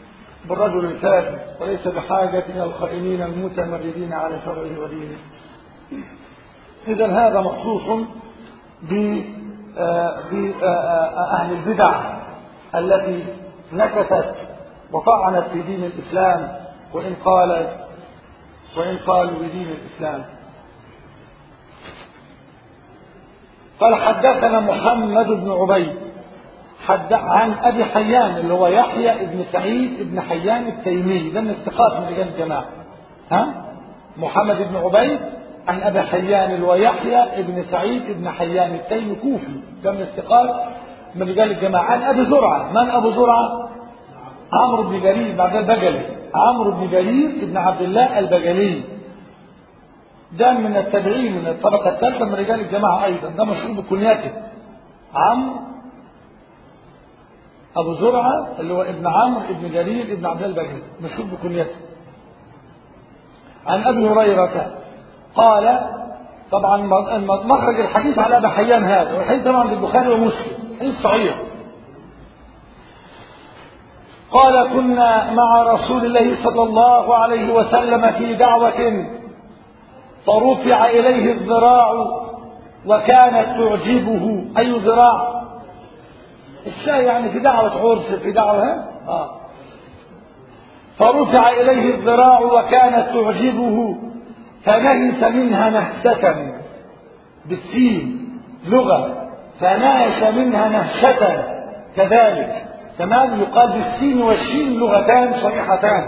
بالرجل الكافر، وليس بحاجة إلى الخائنين المتمردين على شرعه ودينه. إذا هذا مخصوص بأهل البدع التي نكثت وطعنت في دين الإسلام وإن قالوا بدين الإسلام. قال حدثنا محمد بن عبيد عن أبي حيان اللي هو يحيى بن سعيد بن حيان التيمي، ده من الثقات من رجال الجماعة. محمد بن عبيد عن أبي حيان اللي هو يحيى بن سعيد بن حيان التيمي كوفي، ده من الثقات من رجال الجماعة. عن أبي زرعة، من أبو زرعة؟ عمرو بن جرير بعد البجلي، عمرو بن جرير بن عبد الله البجلي، ده من التابعين من الطبقة الثالثة من رجال الجماعة أيضا، ده مشهور بكنيته عمرو أبو زرعة اللي هو ابن عمرو ابن جرير ابن عبد الله البجلي، مشهور بكنيته. عن أبي هريرة قال، طبعا مخرج الحديث على أبي حيان هذا، والحديث طبعا البخاري ومسلم، حديث صحيح. قال كنا مع رسول الله صلى الله عليه وسلم في دعوة فرفع إليه الذراع وكانت تعجبه. أي ذراع؟ الشاي يعني في دعوة عرس، في دعوة فرفع إليه الذراع وكانت تعجبه فنهس منها نهسة، بالسين لغة، فنهس منها نهشة كذلك، تمام، يقال بالسين والشين لغتان صحيحتان.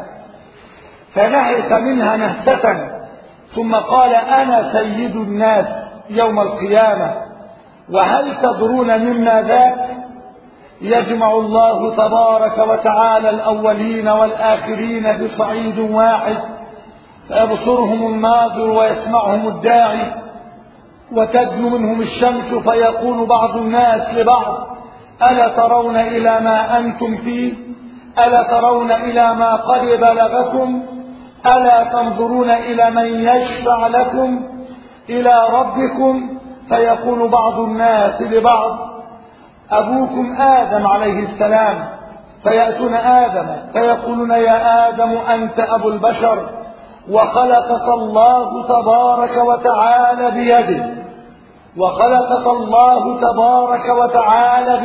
فنهس منها نهسة ثم قال أنا سيد الناس يوم القيامة وهل تدرون مما ذاك؟ يجمع الله تبارك وتعالى الأولين والآخرين في صعيد واحد فيبصرهم الناظر ويسمعهم الداعي وتدنو منهم الشمس فيقول بعض الناس لبعض ألا ترون إلى ما أنتم فيه؟ ألا ترون إلى ما قد بلغكم؟ ألا تنظرون إلى من يشفع لكم إلى ربكم؟ فيقول بعض الناس لبعض أبوكم آدم عليه السلام، فيأتون آدم فيقولون يا آدم أنت أبو البشر وخلقك الله تبارك وتعالى بيده، وخلقك الله تبارك وتعالى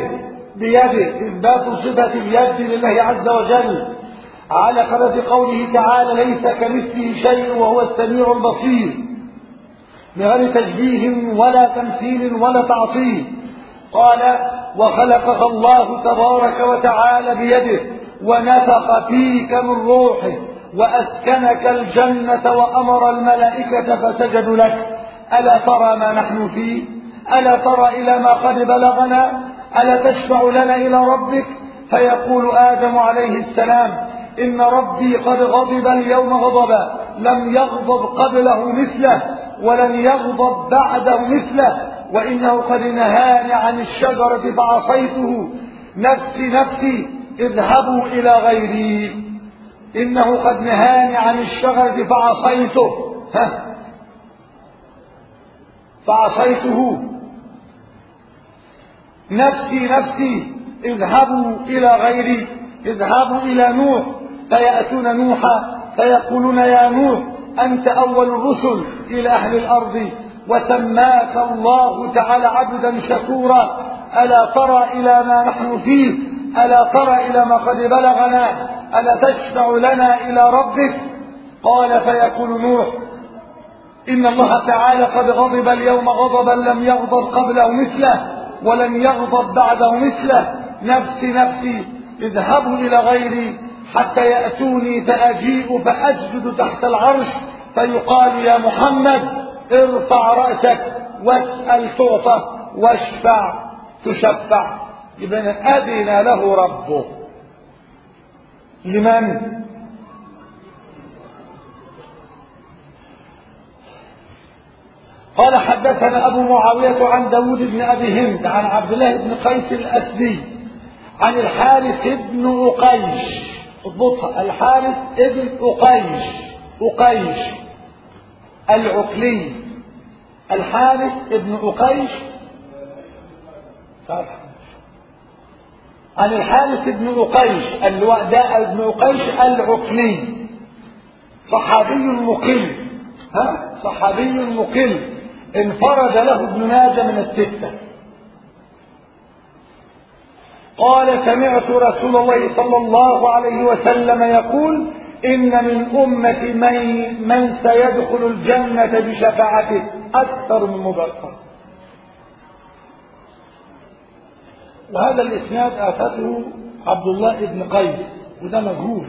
بيده إثبات صفة اليد لله عز وجل على قدر قوله تعالى ليس كمثله شيء وهو السميع البصير، من غير تشبيه ولا تمثيل ولا تعطيل. قال وخلقك الله تبارك وتعالى بيده ونفخ فيك من روحه وأسكنك الجنة وأمر الملائكة فسجدوا لك. ألا ترى ما نحن فيه؟ ألا ترى إلى ما قد بلغنا؟ ألا تشفع لنا إلى ربك؟ فيقول آدم عليه السلام إن ربي قد غضب اليوم غضبا لم يغضب قبله مثله ولن يغضب بعده مثله، وإنه قد نهاني عن الشجرة فعصيته، نفسي نفسي اذهبوا إلى غيري. إنه قد نهاني عن الشجرة فعصيته، نفسي نفسي اذهبوا إلى غيري. اذهبوا إلى نوح فيأتون نوحا فيقولون يا نوح أنت أول الرسل إلى أهل الأرض وسماك الله تعالى عبدا شكورا، ألا ترى إلى ما نحن فيه؟ ألا ترى إلى ما قد بلغنا؟ ألا تشفع لنا إلى ربك؟ قال فيقول نوح إن الله تعالى قد غضب اليوم غضبا لم يغضب قبله مثله ولن يغضب بعده مثله، نفسي نفسي اذهبوا إلى غيري حتى يأتوني فأجيء فأسجد تحت العرش فيقال يا محمد ارفع رأسك واسأل تعطى واشفع تشفع. إذن أذن له ربه لمن؟ قال حدثنا أبو معاوية عن داود بن أبي هند عن عبد الله بن قيس الأسدي عن الحارث بن أقيش، اضبطها، الحارث بن أقيش العقلي، الحارث بن أقيش عن الحارث بن أقيش اللواء بن أقيش العقلي، صحابي مقيم صحابي مقل انفرد له ابن ماجه من الستة. قال سمعت رسول الله صلى الله عليه وسلم يقول إن من أمة من سيدخل الجنة بشفاعته أكثر من مبكر. وهذا الإسناد آفته عبد الله بن قيس وده مجهول.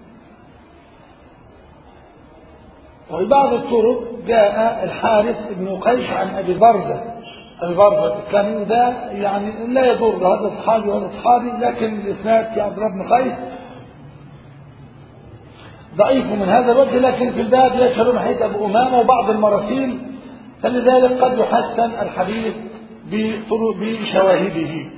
وفي بعض الطرق جاء الحارث بن قيس عن أبي برزة. كان ده يعني لا يضر، هذا صحابي وهذا صحابي، لكن الإسناد في عبد الله بن قيس ضعيف من هذا الوجه، لكن في الباب يشهد حديث أبو أمامة وبعض المراسيل، فلذلك قد يحسن الحديث بشواهده.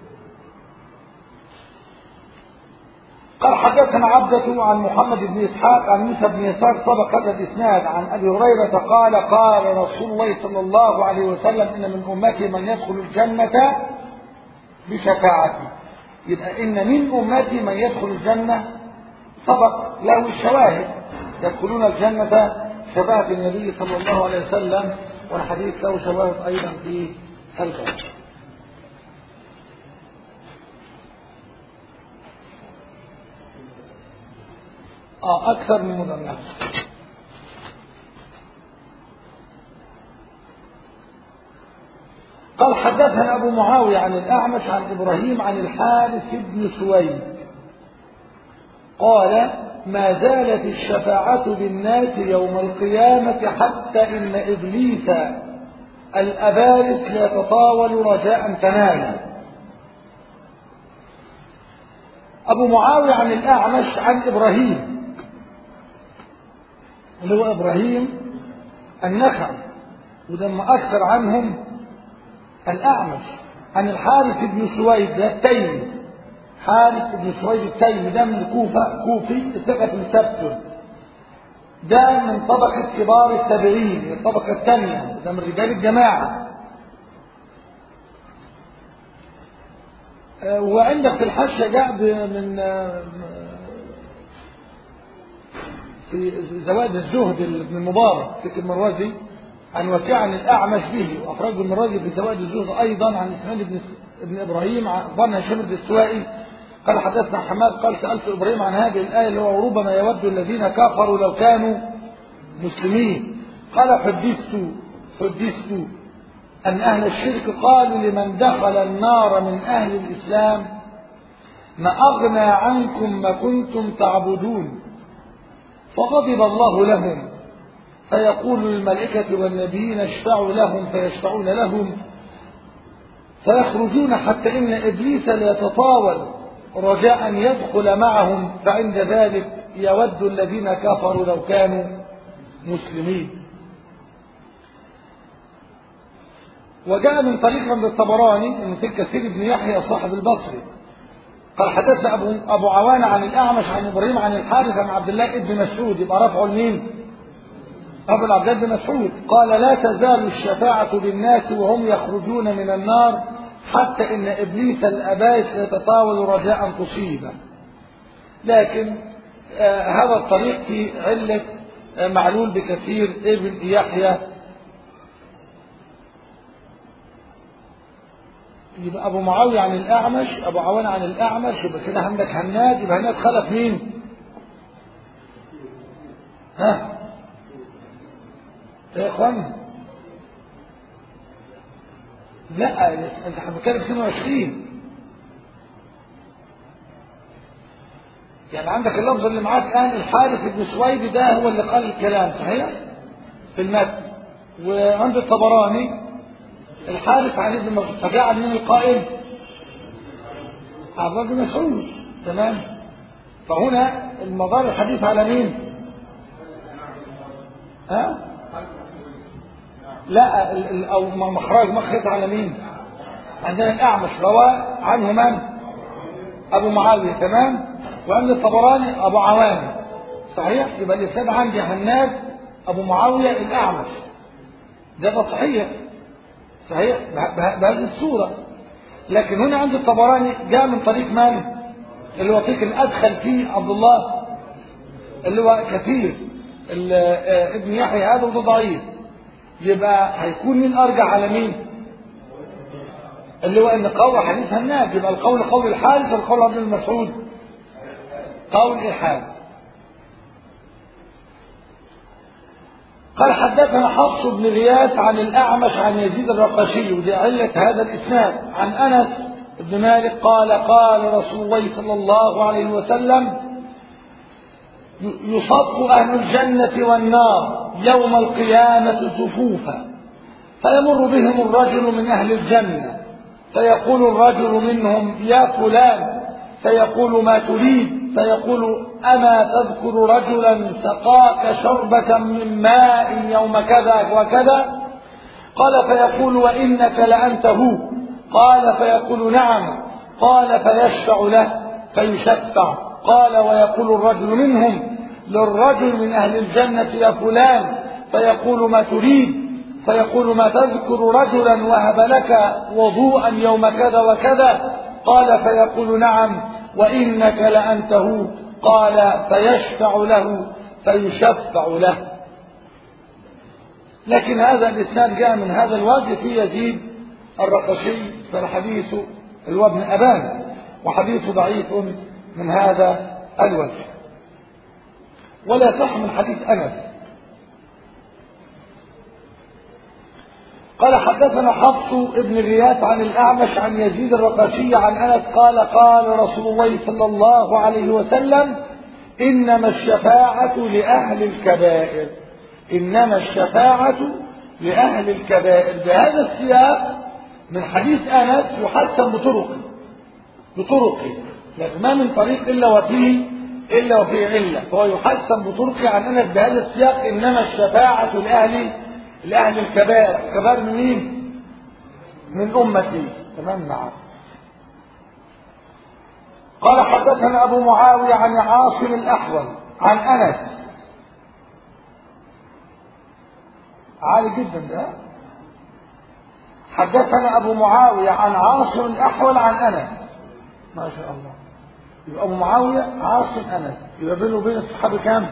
قال حدثنا عبدة عن محمد بن إسحاق عن موسى بن يسار سبق هذا الإسناد عن أبي هريرة قال قال رسول الله صلى الله عليه وسلم إن من أمتي من يدخل الجنة بشفاعتي. يبقى إن من أمتي من يدخل الجنة سبق له الشواهد، يدخلون الجنة شفاعة النبي صلى الله عليه وسلم، والحديث له شواهد أيضا في الباب. أكثر من مدلل. قال حدثنا أبو معاوية عن الأعمش عن إبراهيم عن الحارث بن سويد قال ما زالت الشفاعة بالناس يوم القيامة حتى إن إبليس الأبارس ليتطاول رجاء تنال. أبو معاوية عن الأعمش عن إبراهيم اللي هو إبراهيم النخعي، وده ما أكثر عنهم الأعمش عن الحارث بن سويد التيمي. حارث بن سويد التيمي ده من الكوفة، كوفي ثقة ثبت، ده من طبقة كبار التابعين، الطبقة الثانية، ده من رجال الجماعة. وعندك في الحاشية جاء من في زوائد الزهد ابن المبارك في المروزي عن وكيع عن الأعمش به، وأخرجه المروزي في زوائد الزهد أيضا عن إسماعيل بن إبراهيم عن هشام بن السوائي قال حدثنا حماد قال سألت إبراهيم عن هذه الآية اللي هو ربما يود الذين كفروا لو كانوا مسلمين. قال حدثت أن أهل الشرك قالوا لمن دخل النار من أهل الإسلام ما أغنى عنكم ما كنتم تعبدون، فغضب الله لهم فيقول للملائكة والنبيين اشفعوا لهم فيشفعون لهم فيخرجون حتى إن إبليس ليتطاول رجاء يدخل معهم، فعند ذلك يود الذين كفروا لو كانوا مسلمين. وجاء من طريق عند الطبراني من كثير بن يحيى صاحب البصري قال حدثنا أبو عوان عن الأعمش عن إبراهيم عن الحارث عن عبد الله بن مسعود، يبقى رفعه لمين؟ أبو عبد الله بن مسعود قال لا تزال الشفاعة بالناس وهم يخرجون من النار حتى إن إبليس الأبائس يتطاول رجاء تصيبه. لكن هذا الطريق في علة معلول بكثير ابن يحيى. يبقى أبو معاوية عن الأعمش، أبو عوان عن الأعمش، يبقى كده عندك هناد، يبقى هناد خلف مين؟ يا إخوان لا أنت هتتكلم 22 يعني عندك اللفظ اللي معاك الآن الحارث بن سويد ده هو اللي قال الكلام صحيح في المتن، وعند الطبراني الحارث عن ابن مسعود، فجعل من القائل عبد الله بن مسعود. تمام. فهنا المدار الحديث على مين؟ لا او مخرج على مين؟ عندنا الأعمش روى عنه من؟ أبو معاوية. تمام. وعند الطبراني أبو عوان صحيح. يبقى الإسناد عندي هناد أبو معاوية الأعمش، ده صحيح بهذه الصورة. لكن هنا عند الطبراني جاء من طريق من؟ اللي هو طريق الأدخل فيه عبد الله اللي هو كثير ابن يحيى هذا وده ضعيف، يبقى هيكون مين ارجع على مين؟ اللي هو ان قول حديث هناد، يبقى القول قول الحارث والقول ابن المسعود قول الحارث. قال حدثنا حفص بن غياث عن الأعمش عن يزيد الرقاشي، ودي علة هذا الإسناد، عن أنس بن مالك قال قال رسول الله صلى الله عليه وسلم يصف أهل الجنة والنار يوم القيامة صفوفا، فيمر بهم الرجل من أهل الجنة فيقول الرجل منهم يا فلان، فيقول ما تريد؟ فيقول أما تذكر رجلا سقاك شربة من ماء يوم كذا وكذا؟ قال فيقول وإنك لأنت هو؟ قال فيقول نعم. قال فيشفع له فيشفع. قال ويقول الرجل منهم للرجل من أهل الجنة يا فلان، فيقول ما تريد؟ فيقول ما تذكر رجلا وهب لك وضوءا يوم كذا وكذا؟ قال فيقول نعم وإنك لأنت هو. قال فيشفع له فيشفع له. لكن هذا الإسناد جاء من هذا الوجه في يزيد الرقشي، فالحديث هو ابن أبان، وحديث ضعيف من هذا الوجه، ولا صح من حديث أنس. قال حدثنا حفص بن غياث عن الأعمش عن يزيد الرقاشي عن أنس قال قال رسول الله صلى الله عليه وسلم إنما الشفاعة لأهل الكبائر، إنما الشفاعة لأهل الكبائر. بهذا السياق من حديث أنس يحسن بطرقه، لكن ما من طريق إلا وفيه علة، فهو يحسن بطرقه عن أنس بهذا السياق إنما الشفاعة لأهل الكبائر. الكبائر من مين؟ من أمتي. تمام. نعم. قال حدثنا أبو معاوية عن عاصم الأحول عن أنس، عالي جدا ده. حدثنا أبو معاوية عن عاصم الأحول عن أنس، ما شاء الله. يبقى أبو معاوية عاصم أنس، يبقى بينه وبين الصحابة كام؟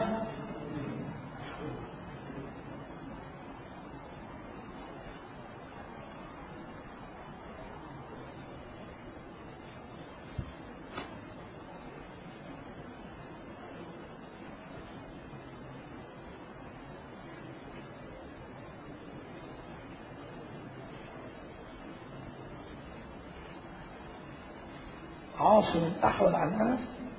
عاصم الأحول عن أنس.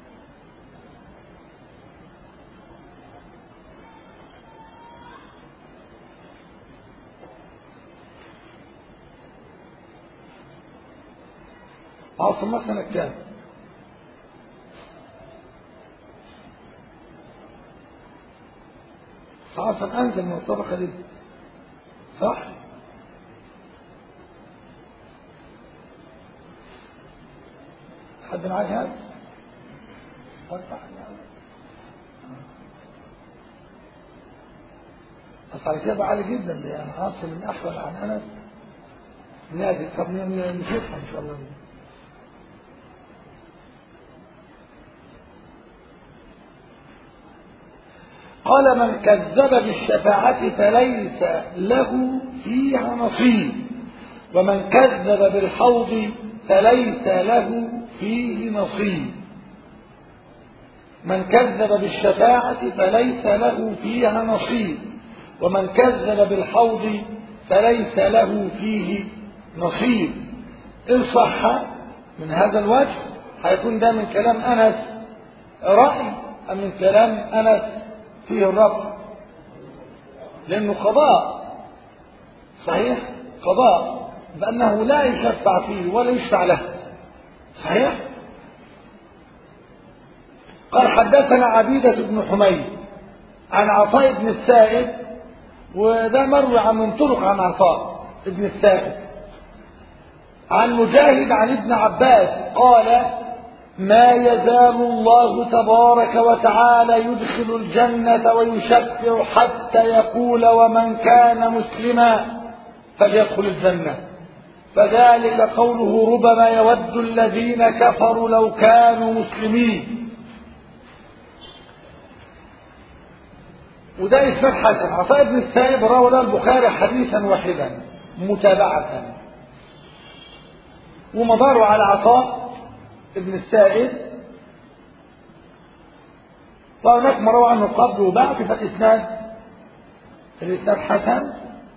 عاصم مثلا كام؟ عاصم أنزل من الطبقة دي، صح؟ حد معاه جهاز؟ بس على كده عالي جدا ده، يعني عاصم الأحول عن أنس نازل. طب نشوفها إن شاء الله. قال من كذب بالشفاعة فليس له فيها نصيب، ومن كذب بالحوض فليس له فيه نصيب. من كذب بالشفاعة فليس له فيها نصيب، ومن كذب بالحوض فليس له فيه نصيب. إن صح من هذا الوجه هيكون ده من كلام أنس رأي أم من كلام أنس فيه الرفع؟ لأنه قضاء صحيح، قضاء بأنه لا يشفع فيه ولا يشفع له، صحيح. قال حدثنا عبيدة بن حميد عن عطاء بن السائب، وده مروي عن من طرق عن عطاء بن السائب عن مجاهد عن ابن عباس قال ما يزال الله تبارك وتعالى يدخل الجنة ويشفع حتى يقول ومن كان مسلما فليدخل الجنة، فذلك قوله ربما يود الذين كفروا لو كانوا مسلمين. وده إسناد حسن. عطاء بن السائب روى له البخاري حديثا واحدا متابعة، ومداره على عطاء بن السائب، فهناك ما روى عنه قبل وبعد، فالإسناد حسن.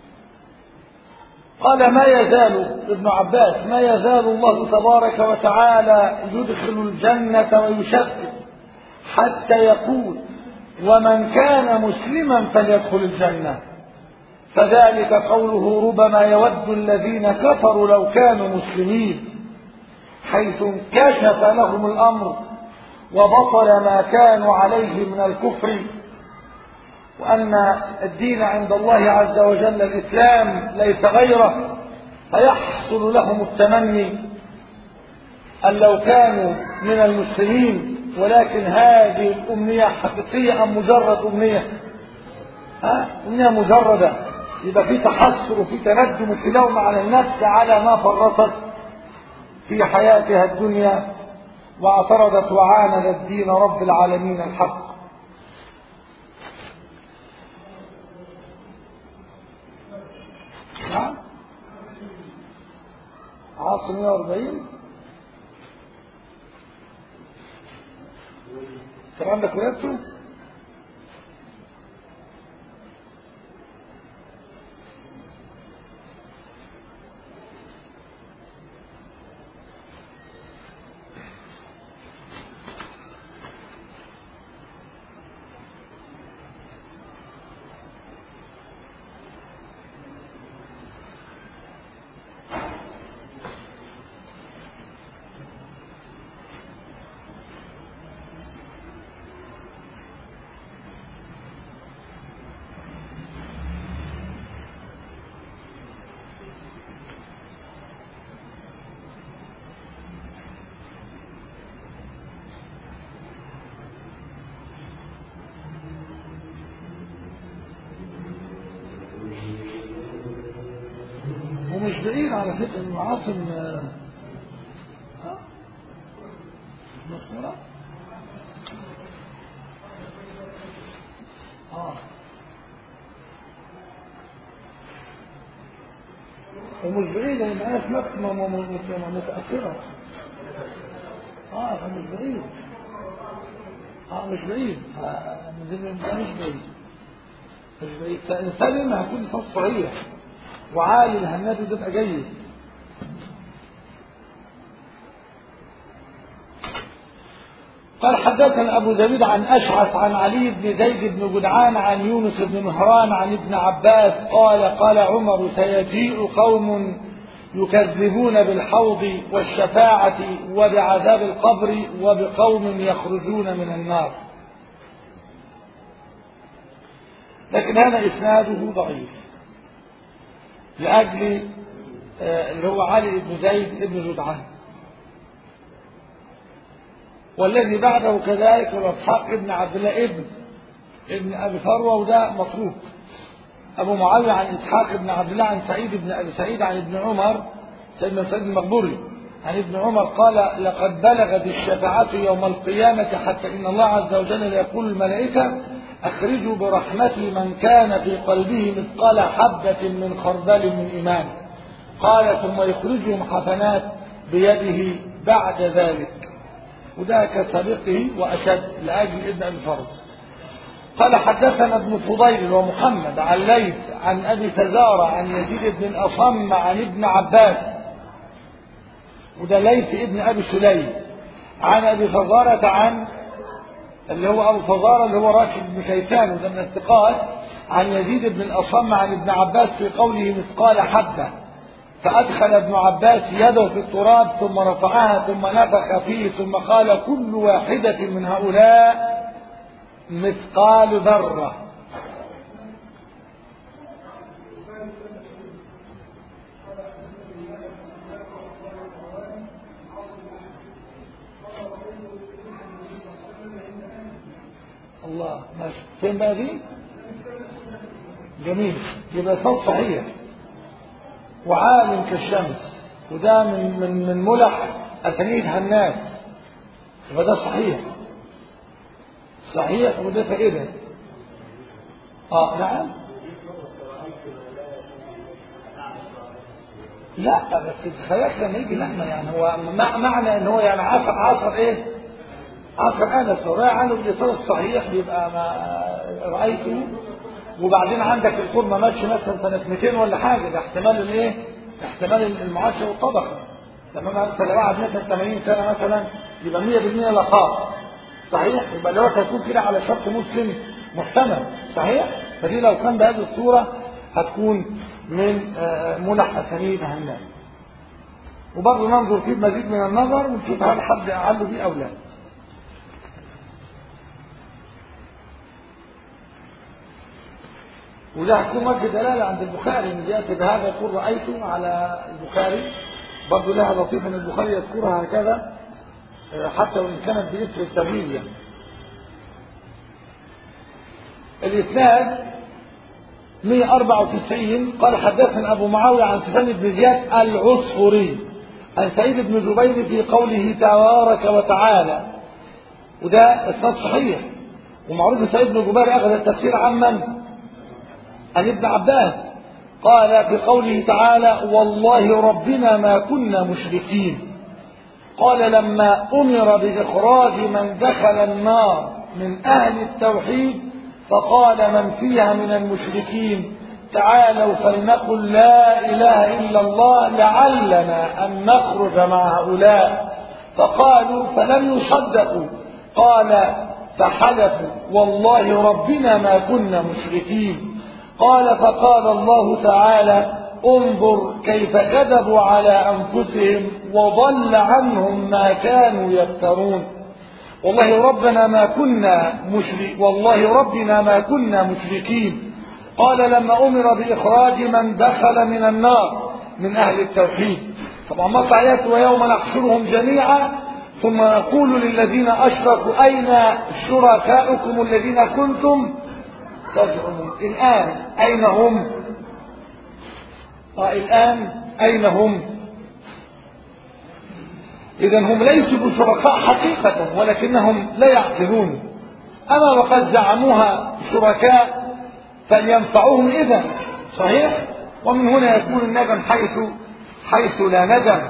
قال ما يزال ابن عباس ما يزال الله تبارك وتعالى يدخل الجنة ويشفع حتى يقول ومن كان مسلما فليدخل الجنة، فذلك قوله ربما يود الذين كفروا لو كانوا مسلمين، حيث انكشف لهم الأمر وبطل ما كانوا عليه من الكفر، وأن الدين عند الله عز وجل الإسلام ليس غيره، فيحصل لهم التمني أن لو كانوا من المسلمين. ولكن هذه الأمنية حقيقية أم مجرد أمنية؟ أمنية مجردة، يبقى في تحسر وفي تندم وفي لوم على النفس على ما فرطت في حياتها الدنيا واعترضت وعاندت دين رب العالمين الحق. عاصم 140 كان عندك ولادته؟ ومش بعيد على فكرة انه عاصم مصورة ومش بعيد لان ناس متأثرة فمش بعيد مش بعيد مش بعيد فإنسان لما هيكون صوت صحيح وعالي الهنادي تبقى جيد. قال حدثنا أبو زبيد عن أشعث عن علي بن زيد بن جدعان عن يونس بن مهران عن ابن عباس قال عمر سيجيء قوم يكذبون بالحوض والشفاعة وبعذاب القبر وبقوم يخرجون من النار. لكن هذا إسناده ضعيف لأجل اللي هو علي بن زيد بن جدعان، والذي بعده كذلك هو إسحاق بن عبد الله ابن أبي ثروة، وده متروك. أبو معاوية عن إسحاق بن عبد الله عن سعيد بن أبي سعيد عن ابن عمر سيدنا سعيد المقبوري عن ابن عمر قال لقد بلغت الشفاعة يوم القيامة حتى إن الله عز وجل يقول الملائكة أخرجوا برحمتي من كان في قلبه مثقال حبة من خردل من إيمان. قال ثم يخرجهم حسنات بيده بعد ذلك، وده كسابقه وأشد لأجل ابن أبي فرد. قال حدثنا ابن فضيل ومحمد عن ليث عن أبي فزارة عن يزيد بن الأصم عن ابن عباس، وده ليث ابن أبي سليم عن أبي فزارة عن اللي هو أبو فزارة اللي هو راشد بن كيسان، وده من الثقات، عن يزيد بن الأصم عن ابن عباس في قوله مثقال حبة، فأدخل ابن عباس يده في التراب ثم رفعها ثم نفخ فيه ثم قال كل واحدة من هؤلاء مثقال ذرة. الله ماشي. فين بقى دي؟ جميل. يبقى صوت صحيح وعالم كالشمس، وده من ملح أسانيد هناد، يبقى ده صحيح وده فائدة. نعم. لا بس الخلاف لما يجي لحمة يعني هو معنى ان هو يعني عصر ايه؟ عصر انس وراء عنه الاثار الصحيح بيبقى ما رايته. وبعدين عندك القرمة ماشي مثلا سنة 200 ولا حاجة، ده احتمال الايه؟ احتمال المعاشرة والطبقة. تمام. لو قعد مثلا 80 سنة مثلا يبقى 100% لقاء صحيح، يبقى اللي هو هيكون كده على شرط مسلم محتمل صحيح. فدي لو كان بهذه الصورة هتكون من ملح أسانيد همام. وبرضه ننظر فيه بمزيد من النظر ونشوف هل حد أعله بيه أو لا. وده هتكون وجه دلالة عند البخاري ان يأتي بهذا يقول رأيته على البخاري. برضه لها لطيف ان البخاري يذكرها هكذا حتى وان كانت باسم التغيير يعني. الإسناد 194 قال حدثنا أبو معاوية عن سفيان بن زياد العصفوري عن سعيد بن جبير في قوله تبارك وتعالى، وده إسناد صحيح. ومعروف سعيد بن جبير أخذ التفسير عمن؟ عن ابن عباس. قال في قوله تعالى والله ربنا ما كنا مشركين. قال لما أمر بإخراج من دخل النار من أهل التوحيد فقال من فيها من المشركين تعالوا فلنقل لا إله إلا الله لعلنا أن نخرج مع هؤلاء فقالوا فلم يصدقوا. قال فحلفوا والله ربنا ما كنا مشركين. قال فقال الله تعالى انظر كيف كذبوا على أنفسهم وضل عنهم ما كانوا يفترون. والله ربنا ما كنا مشركين. قال لما أمر بإخراج من دخل من النار من أهل التوحيد. طبعا مطلع آيات ويوم نحشرهم جميعا ثم نقول للذين أشركوا أين شركاؤكم الذين كنتم تزعمون. الآن أين هم؟ الآن أين هم؟ إذن هم ليسوا بشركاء حقيقة ولكنهم لا يعقلون. أما وقد زعموها شركاء فلينفعوهم إذن صحيح. ومن هنا يكون الندم حيث لا ندم.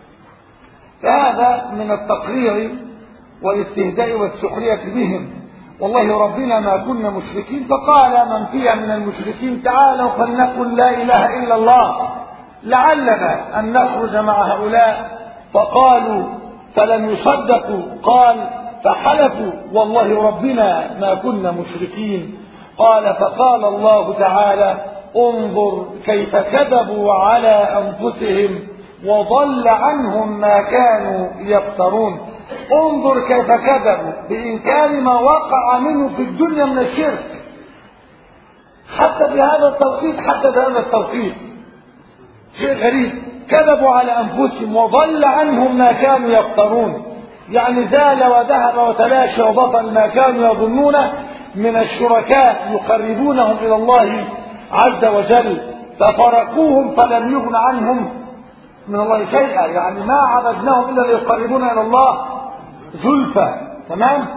فهذا من التقرير والاستهزاء والسخرية بهم. والله ربنا ما كنا مشركين. فقال من فيها من المشركين تعالوا فلنقل لا إله إلا الله لعلنا أن نخرج مع هؤلاء فقالوا فلم يصدقوا. قال فحلفوا والله ربنا ما كنا مشركين. قال فقال الله تعالى انظر كيف كذبوا على أنفسهم وضل عنهم ما كانوا يفترون. انظر كيف كذبوا بإنكار ما وقع منه في الدنيا من الشرك حتى بهذا التوقيت شيء غريب. كذبوا على أنفسهم وضل عنهم ما كانوا يفترون، يعني زال وذهب وتلاشى وبطل ما كانوا يظنون من الشركاء يقربونهم إلى الله عز وجل. ففرقوهم فلم يغن عنهم من الله شيئا، يعني ما عبدناهم إلا ليقربونا إلى الله زلفى. تمام.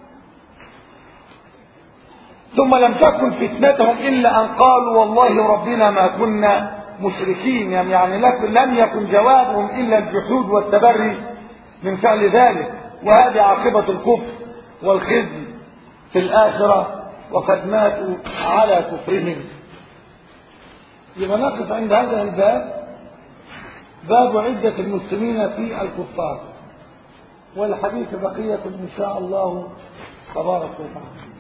ثم لم تكن فتنتهم إلا أن قالوا والله ربنا ما كنا مشركين، يعني لم يكن جوابهم إلا الجحود والتبري من فعل ذلك. وهذه عاقبة الكفر والخزي في الآخرة وقد ماتوا على كفرهم. يبقى نقف عند هذا الباب، باب عدة المسلمين في الكفار، والحديث بقية إن شاء الله تبارك وتعالى.